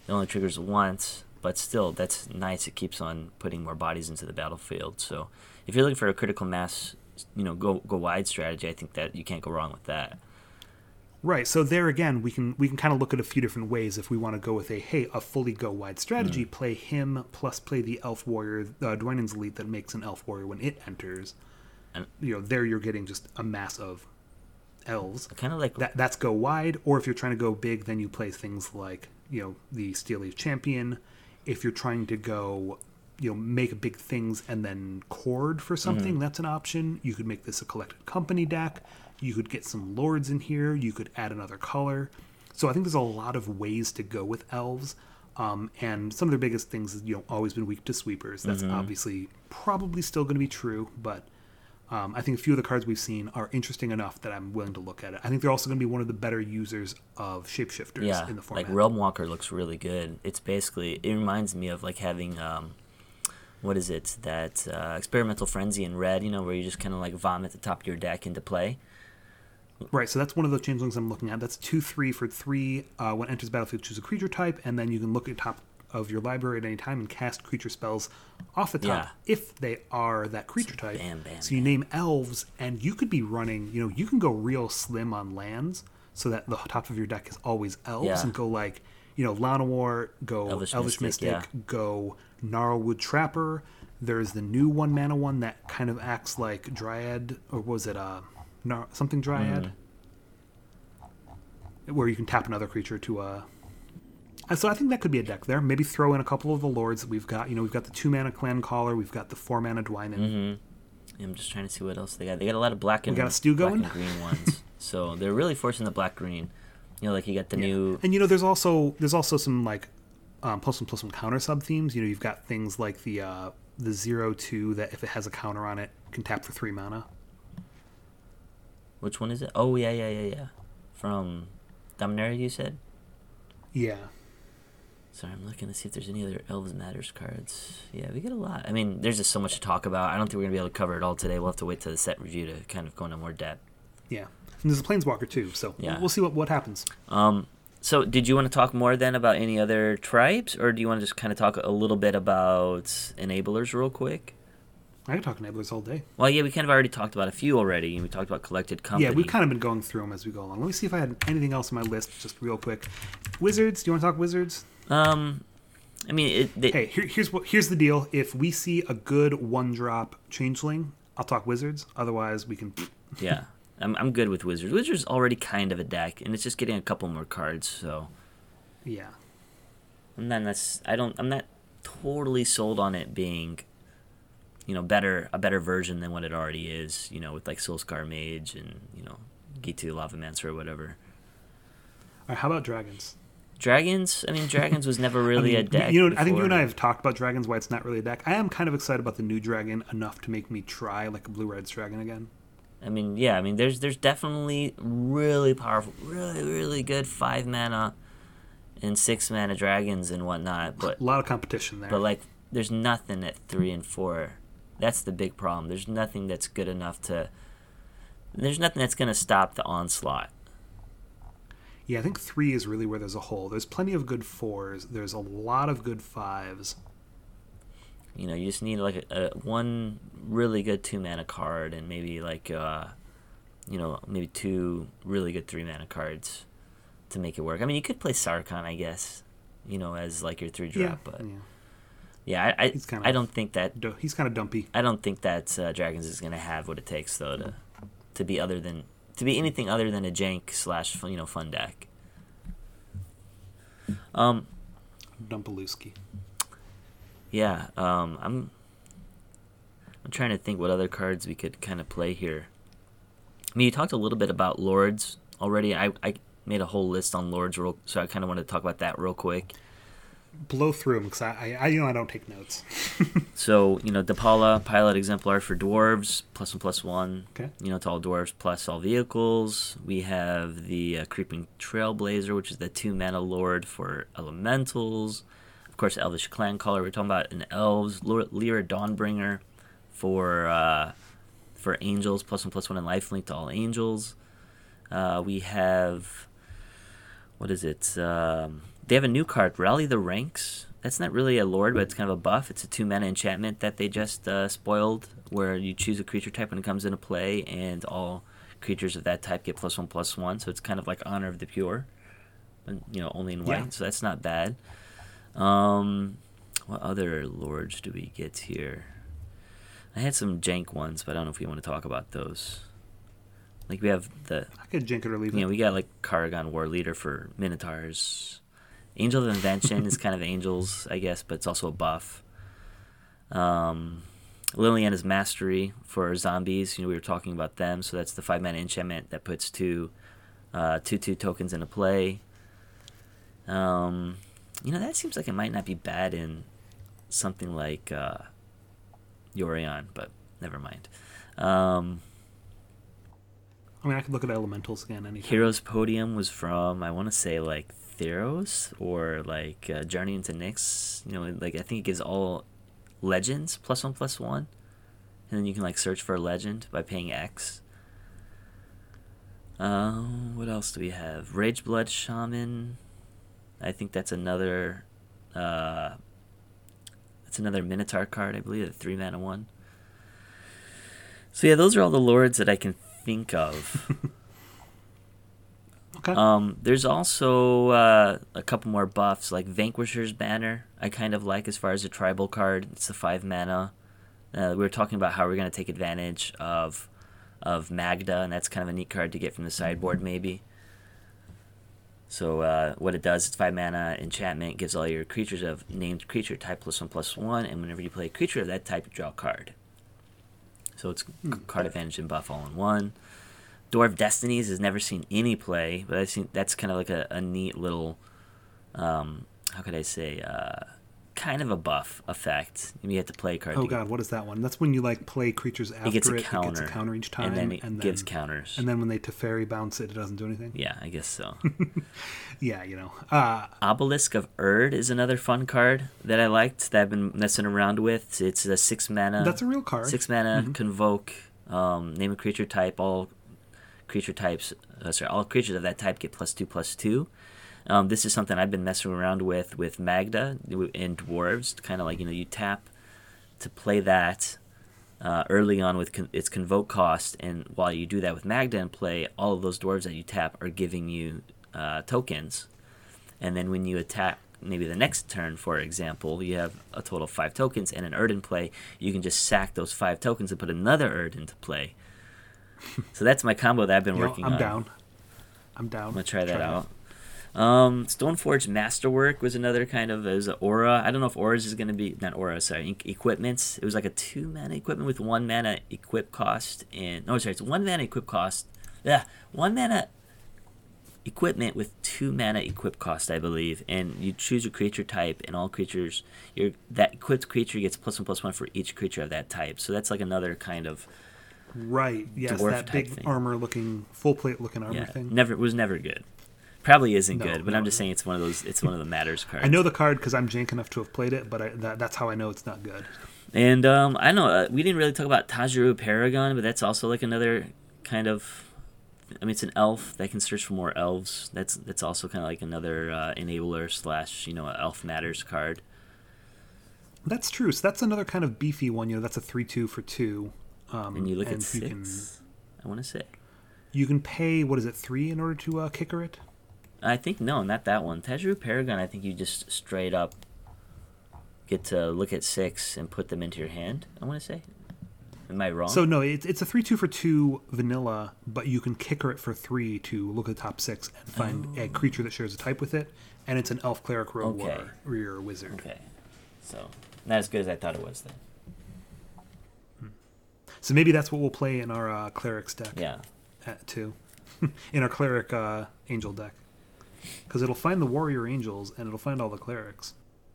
It only triggers once, but still, that's nice. It keeps on putting more bodies into the battlefield. So if you're looking for a critical mass, you know, go go wide strategy, I think that you can't go wrong with that. Right. So there again, we can we can kind of look at a few different ways. If we want to go with a hey, a fully go wide strategy, mm. play him plus play the elf warrior, uh, Dwynen's Elite that makes an elf warrior when it enters. And you know, there you're getting just a mass of elves. Kind of like that. That's go wide. Or if you're trying to go big, then you play things like you know the Steel Leaf Champion. If you're trying to go, you know, make big things and then chord for something, mm-hmm. that's an option. You could make this a collected company deck. You could get some lords in here. You could add another color. So I think there's a lot of ways to go with elves. Um, and some of their biggest things is, you know, always been weak to sweepers. That's mm-hmm. obviously probably still going to be true. But um, I think a few of the cards we've seen are interesting enough that I'm willing to look at it. I think they're also going to be one of the better users of shapeshifters yeah, in the format. Like Realm Walker looks really good. It's basically, it reminds me of like having... Um, what is it? That uh, Experimental Frenzy in red, you know, where you just kind of like vomit the top of your deck into play. Right, so that's one of the changelings I'm looking at. That's two three for three. Uh, when enters battlefield, choose a creature type, and then you can look at the top of your library at any time and cast creature spells off the top yeah. if they are that creature type. Bam, bam, so you bam. name elves, and you could be running, you know, you can go real slim on lands so that the top of your deck is always elves yeah. and go like, you know, Llanowar, go Elvish, Elvish Mystic, Mystic yeah. go Gnarlwood Trapper. There's the new one mana one that kind of acts like Dryad, or was it uh, Nar- something Dryad? Mm. Where you can tap another creature to uh and so I think that could be a deck there. Maybe throw in a couple of the lords that we've got. You know, we've got the two mana Clan Caller, we've got the four mana Dwynen. Mm-hmm. I'm just trying to see what else they got. They got a lot of black and, we got a stew black going? and green ones. So they're really forcing the black green. You know, like you got the yeah. new and you know there's also there's also some like um plus one plus one counter sub themes. You know, you've got things like the uh the zero two that if it has a counter on it can tap for three mana. Which one is it? Oh yeah, yeah, yeah, yeah. From Dominaria, you said? Yeah. Sorry, I'm looking to see if there's any other Elves Matters cards. Yeah, we get a lot. I mean, there's just so much to talk about. I don't think we're going to be able to cover it all today. We'll have to wait till the set review to kind of go into more depth. Yeah. And there's a Planeswalker, too, so yeah. we'll see what, what happens. Um, so did you want to talk more, then, about any other tribes, or do you want to just kind of talk a little bit about Enablers real quick? I could talk Enablers all day. Well, yeah, we kind of already talked about a few already. We talked about Collected Company. Yeah, we've kind of been going through them as we go along. Let me see if I had anything else on my list, just real quick. Wizards, do you want to talk Wizards? Um, I mean... It, they, hey, here, here's what here's the deal. If we see a good one-drop Changeling, I'll talk Wizards. Otherwise, we can... yeah, I'm I'm good with Wizards. Wizards already kind of a deck, and it's just getting a couple more cards, so... Yeah. And then that's... I don't... I'm not totally sold on it being... you know, better a better version than what it already is, you know, with like Soulscar Mage and, you know, Gitu Lavamancer or whatever. All right, how about Dragons? Dragons? I mean, Dragons was never really I mean, a deck. You know, before. I think you and I have talked about Dragons, why it's not really a deck. I am kind of excited about the new Dragon enough to make me try like a Blue-Red Dragon again. I mean, yeah, I mean, there's there's definitely really powerful, really, really good five mana and six mana dragons and whatnot. But a lot of competition there. But, like, there's nothing at three and four. That's the big problem. There's nothing that's good enough to... There's nothing that's going to stop the onslaught. Yeah, I think three is really where there's a hole. There's plenty of good fours. There's a lot of good fives. You know, you just need like a, a one really good two mana card and maybe like uh, you know, maybe two really good three mana cards to make it work. I mean, you could play Sarkhan, I guess, you know, as like your three drop, yeah, but yeah, yeah I I, kinda, I don't think that he's kind of dumpy. I don't think that uh, Dragons is going to have what it takes though to to be other than to be anything other than a jank slash you know fun deck. Um, Dumpalooski. Yeah, um, I'm. I'm trying to think what other cards we could kind of play here. I mean, you talked a little bit about Lords already. I, I made a whole list on Lords, real, so I kind of wanted to talk about that real quick. Blow through them, because I, I, you know, I don't take notes. So, you know, Depala, Pilot Exemplar for Dwarves, plus one, plus one. Okay. You know, to all Dwarves, plus all vehicles. We have the uh, Creeping Trailblazer, which is the two-mana Lord for Elementals. Of course, Elvish Clan Caller. We're talking about an Elves. Lyra Dawnbringer for uh, for Angels, plus one, plus one, and lifelink to all Angels. Uh, we have... what is it? Um, they have a new card, Rally the Ranks. That's not really a lord, but it's kind of a buff. It's a two mana enchantment that they just uh, spoiled, where you choose a creature type when it comes into play, and all creatures of that type get plus one plus one. So it's kind of like Honor of the Pure, you know, only in white. Yeah. So that's not bad. Um, what other lords do we get here? I had some jank ones, but I don't know if we want to talk about those. Like we have the I could jank it or leave you it. know, we got like Karagon War Leader for Minotaurs. Angel of Invention is kind of angels, I guess, but it's also a buff. Um, Liliana's Mastery for zombies. You know, we were talking about them, so that's the five mana enchantment that puts two, uh, two two tokens into play. Um, you know, that seems like it might not be bad in something like uh, Yorion, but never mind. Um, I mean, I could look at elementals again. Anytime. Heroes Podium was from, I want to say, like Theros or like uh, Journey into Nyx. You know, like I think it gives all legends plus one plus one, and then you can like search for a legend by paying X. Um, what else do we have? Rageblood Shaman. I think that's another. Uh, that's another Minotaur card, I believe, a three mana one. So yeah, those are all the lords that I can think of. Okay. Um, there's also uh, a couple more buffs, like Vanquisher's Banner. I kind of like as far as a tribal card. It's a five mana. Uh, we were talking about how we're going to take advantage of of Magda, and that's kind of a neat card to get from the sideboard, maybe. So uh, what it does, it's five mana enchantment, gives all your creatures of named creature type plus one plus one, and whenever you play a creature of that type, you draw a card. So it's hmm. card advantage and buff all in one. Dwarf Destinies has never seen any play, but I've seen that's kind of like a, a neat little, um, how could I say, uh, kind of a buff effect. You have to play a card. Oh god, what is that one? That's when you like play creatures after it gets a it, counter, it gets a counter each time, and then it and gives then, counters. And then when they Teferi bounce it, it doesn't do anything. Yeah, I guess so. Yeah, you know. Uh, Obelisk of Erd is another fun card that I liked that I've been messing around with. It's a six mana. That's a real card. Six mana, mm-hmm. convoke, um, name a creature type. All creature types, uh, sorry, all creatures of that type get plus two plus two. Um, this is something I've been messing around with with Magda in Dwarves. Kind of like, you know, you tap to play that uh, early on with con- its convoke cost, and while you do that with Magda in play, all of those dwarves that you tap are giving you uh, tokens. And then when you attack maybe the next turn, for example, you have a total of five tokens and an Erd in play, you can just sack those five tokens and put another Erd into play. So that's my combo that I've been you know, working I'm on. down. I'm down. I'm going to try that try out. That. Um, Stoneforge Masterwork was another kind of, it was an aura. I don't know if auras is going to be, not aura, sorry, equipments. It was like a two mana equipment with one mana equip cost. And, no, sorry, it's one mana equip cost. Yeah, one mana equipment with two mana equip cost, I believe. And you choose your creature type, and all creatures, your that equipped creature gets plus one plus one for each creature of that type. So that's like another kind of right. Yes, that big thing. armor looking, full plate looking armor yeah, thing. Never was never good. Probably isn't no, good, but no, I'm just saying it's one of those. It's one of the matters cards. I know the card because I'm jank enough to have played it, but I, that, that's how I know it's not good. And um, I know uh, we didn't really talk about Tajiru Paragon, but that's also like another kind of. I mean, it's an elf that can search for more elves. That's that's also kind of like another uh, enabler slash you know elf matters card. That's true. So that's another kind of beefy one. You know, that's a three two for two. Um, and you look and at six. Can, I want to say you can pay what is it three in order to uh, kicker it. I think no, not that one. Tajiru Paragon. I think you just straight up get to look at six and put them into your hand. I want to say. Am I wrong? So no, it's it's a three two for two vanilla, but you can kicker it for three to look at the top six and find oh. a creature that shares a type with it, and it's an elf, cleric, rogue, okay. or, or you're a wizard. Okay, so not as good as I thought it was then. Hmm. So maybe that's what we'll play in our uh, clerics deck. Yeah, at two, in our cleric uh, angel deck, because it'll find the warrior angels and it'll find all the clerics.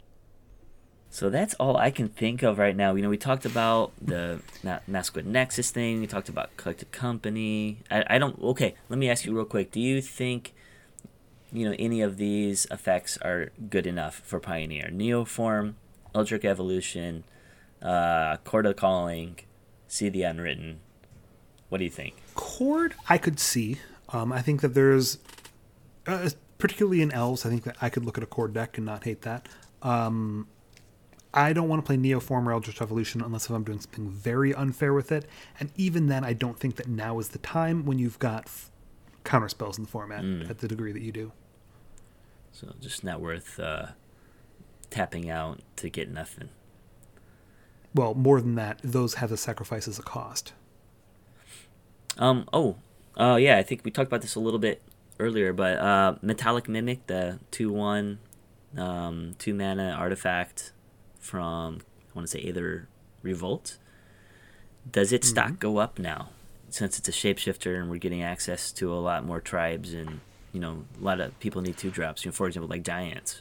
So that's all I can think of right now. You know, we talked about the Masquerade Nexus thing. We talked about Collected Company. I, I don't... Okay, let me ask you real quick. Do you think, you know, any of these effects are good enough for Pioneer? Neoform, Eldritch Evolution, uh, Chord of Calling, See the Unwritten. What do you think? Chord, I could see. Um, I think that there's... Uh, particularly in Elves. I think that I could look at a core deck and not hate that. Um, I don't want to play Neoform or Eldritch Evolution unless if I'm doing something very unfair with it. And even then, I don't think that now is the time when you've got f- counter spells in the format mm. at the degree that you do. So just not worth uh, tapping out to get nothing. Well, more than that, those have to sacrifice as a cost. Um. Oh, uh, yeah, I think we talked about this a little bit earlier, but uh, Metallic Mimic, the two one, um, two mana artifact from, I want to say either Revolt. Does its mm-hmm. stock go up now? Since it's a shapeshifter and we're getting access to a lot more tribes and, you know, a lot of people need two drops, you know, for example, like Giants.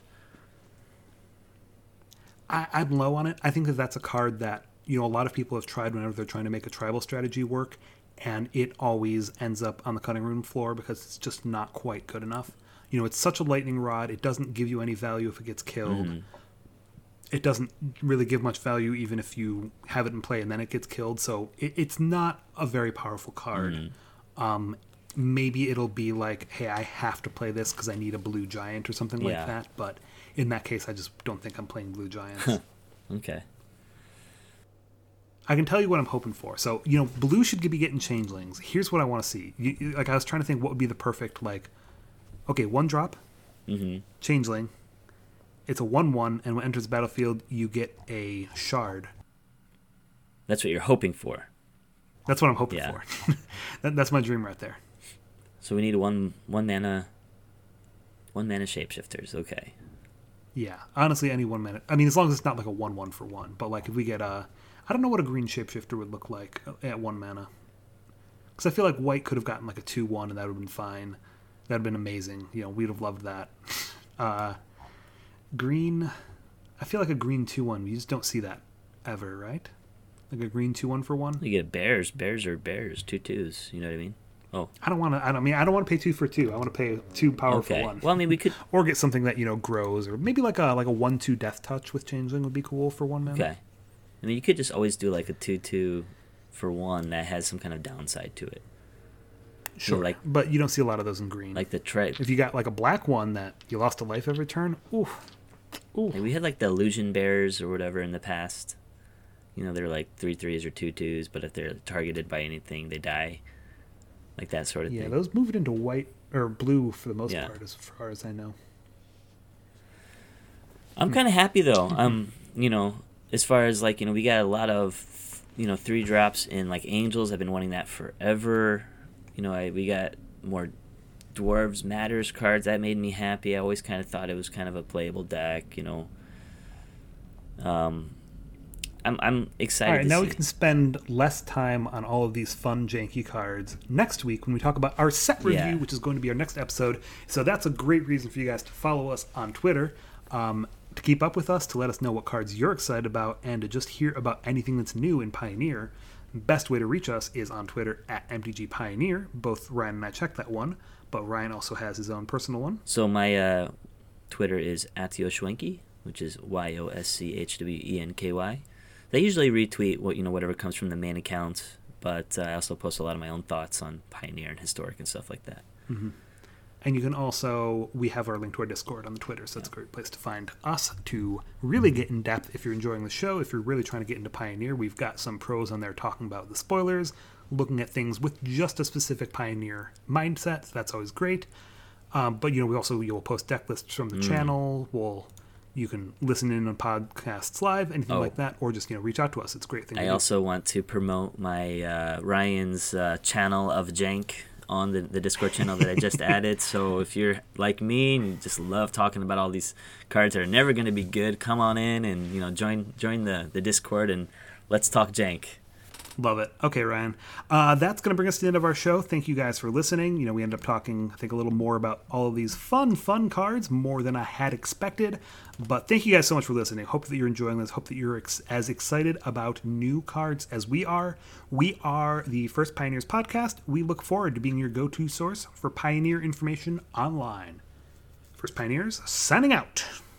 I, I'm low on it. I think that that's a card that, you know, a lot of people have tried whenever they're trying to make a tribal strategy work, and it always ends up on the cutting room floor because it's just not quite good enough. You know, it's such a lightning rod. It doesn't give you any value if it gets killed. Mm-hmm. It doesn't really give much value even if you have it in play and then it gets killed. So it, it's not a very powerful card. Mm-hmm. Um, maybe it'll be like, hey, I have to play this because I need a blue giant or something yeah. like that. But in that case, I just don't think I'm playing blue giants. Okay. I can tell you what I'm hoping for. So, you know, blue should be getting changelings. Here's what I want to see. You, you, like, I was trying to think what would be the perfect, like, okay, one drop, mm-hmm. changeling. It's a one one, and when it enters the battlefield, you get a shard. That's what you're hoping for. That's what I'm hoping yeah. for. that, that's my dream right there. So we need one one mana, one mana shapeshifters. Okay. Yeah, honestly, any one mana. I mean, as long as it's not like a one one for one. But like, if we get a, I don't know what a green shapeshifter would look like at one mana. Because I feel like white could have gotten like a two one, and that would have been fine. That would have been amazing. You know, we'd have loved that. Uh, green, I feel like a green two one. You just don't see that ever, right? Like a green two one for one. You get bears. Bears are bears. Two twos. You know what I mean? Oh, I don't want to. I don't I mean. I don't want to pay two for two. I want to pay two power okay. for one. Well, I mean, we could, or get something that you know grows, or maybe like a like a one two death touch with changeling would be cool for one mana. Okay. I mean, you could just always do like a two two for one that has some kind of downside to it. Sure, you know, like, but you don't see a lot of those in green. Like the tribe. If you got like a black one that you lost a life every turn, ooh, ooh. Like we had like the illusion bears or whatever in the past. You know, they're like three threes or two twos, but if they're targeted by anything, they die. Like that sort of yeah, thing. Yeah, those moved into white or blue for the most yeah. part, as far as I know. I'm kind of happy though. Um, you know, as far as like you know, we got a lot of you know three drops in like angels. I've been wanting that forever. You know, I we got more dwarves matters cards. That made me happy. I always kind of thought it was kind of a playable deck. You know. Um. I'm I'm excited. All right, to now see. we can spend less time on all of these fun, janky cards next week when we talk about our set review, yeah. which is going to be our next episode. So that's a great reason for you guys to follow us on Twitter, um, to keep up with us, to let us know what cards you're excited about, and to just hear about anything that's new in Pioneer. Best way to reach us is on Twitter at M T G Pioneer. Both Ryan and I checked that one, but Ryan also has his own personal one. So my uh, Twitter is at Yoshwenky, which is Y O S C H W E N K Y. They usually retweet what you know whatever comes from the main account, but uh, I also post a lot of my own thoughts on Pioneer and Historic and stuff like that. Mm-hmm. And you can also, we have our link to our Discord on the Twitter, so that's yeah. a great place to find us to really get in depth if you're enjoying the show. If you're really trying to get into Pioneer, we've got some pros on there talking about the spoilers, looking at things with just a specific Pioneer mindset, so that's always great. Um, but you know, we also you'll post deck lists from the mm. channel. We'll You can listen in on podcasts live, anything oh. like that, or just you know reach out to us. It's a great thing. I to also do. want to promote my uh, Ryan's uh, channel of jank on the, the Discord channel that I just added. So if you're like me and you just love talking about all these cards that are never going to be good, come on in and you know join join the, the Discord and let's talk jank. Love it. Okay, Ryan. Uh, that's going to bring us to the end of our show. Thank you guys for listening. You know, we ended up talking, I think, a little more about all of these fun, fun cards, more than I had expected. But thank you guys so much for listening. Hope that you're enjoying this. Hope that you're ex- as excited about new cards as we are. We are the First Pioneers podcast. We look forward to being your go-to source for Pioneer information online. First Pioneers, signing out.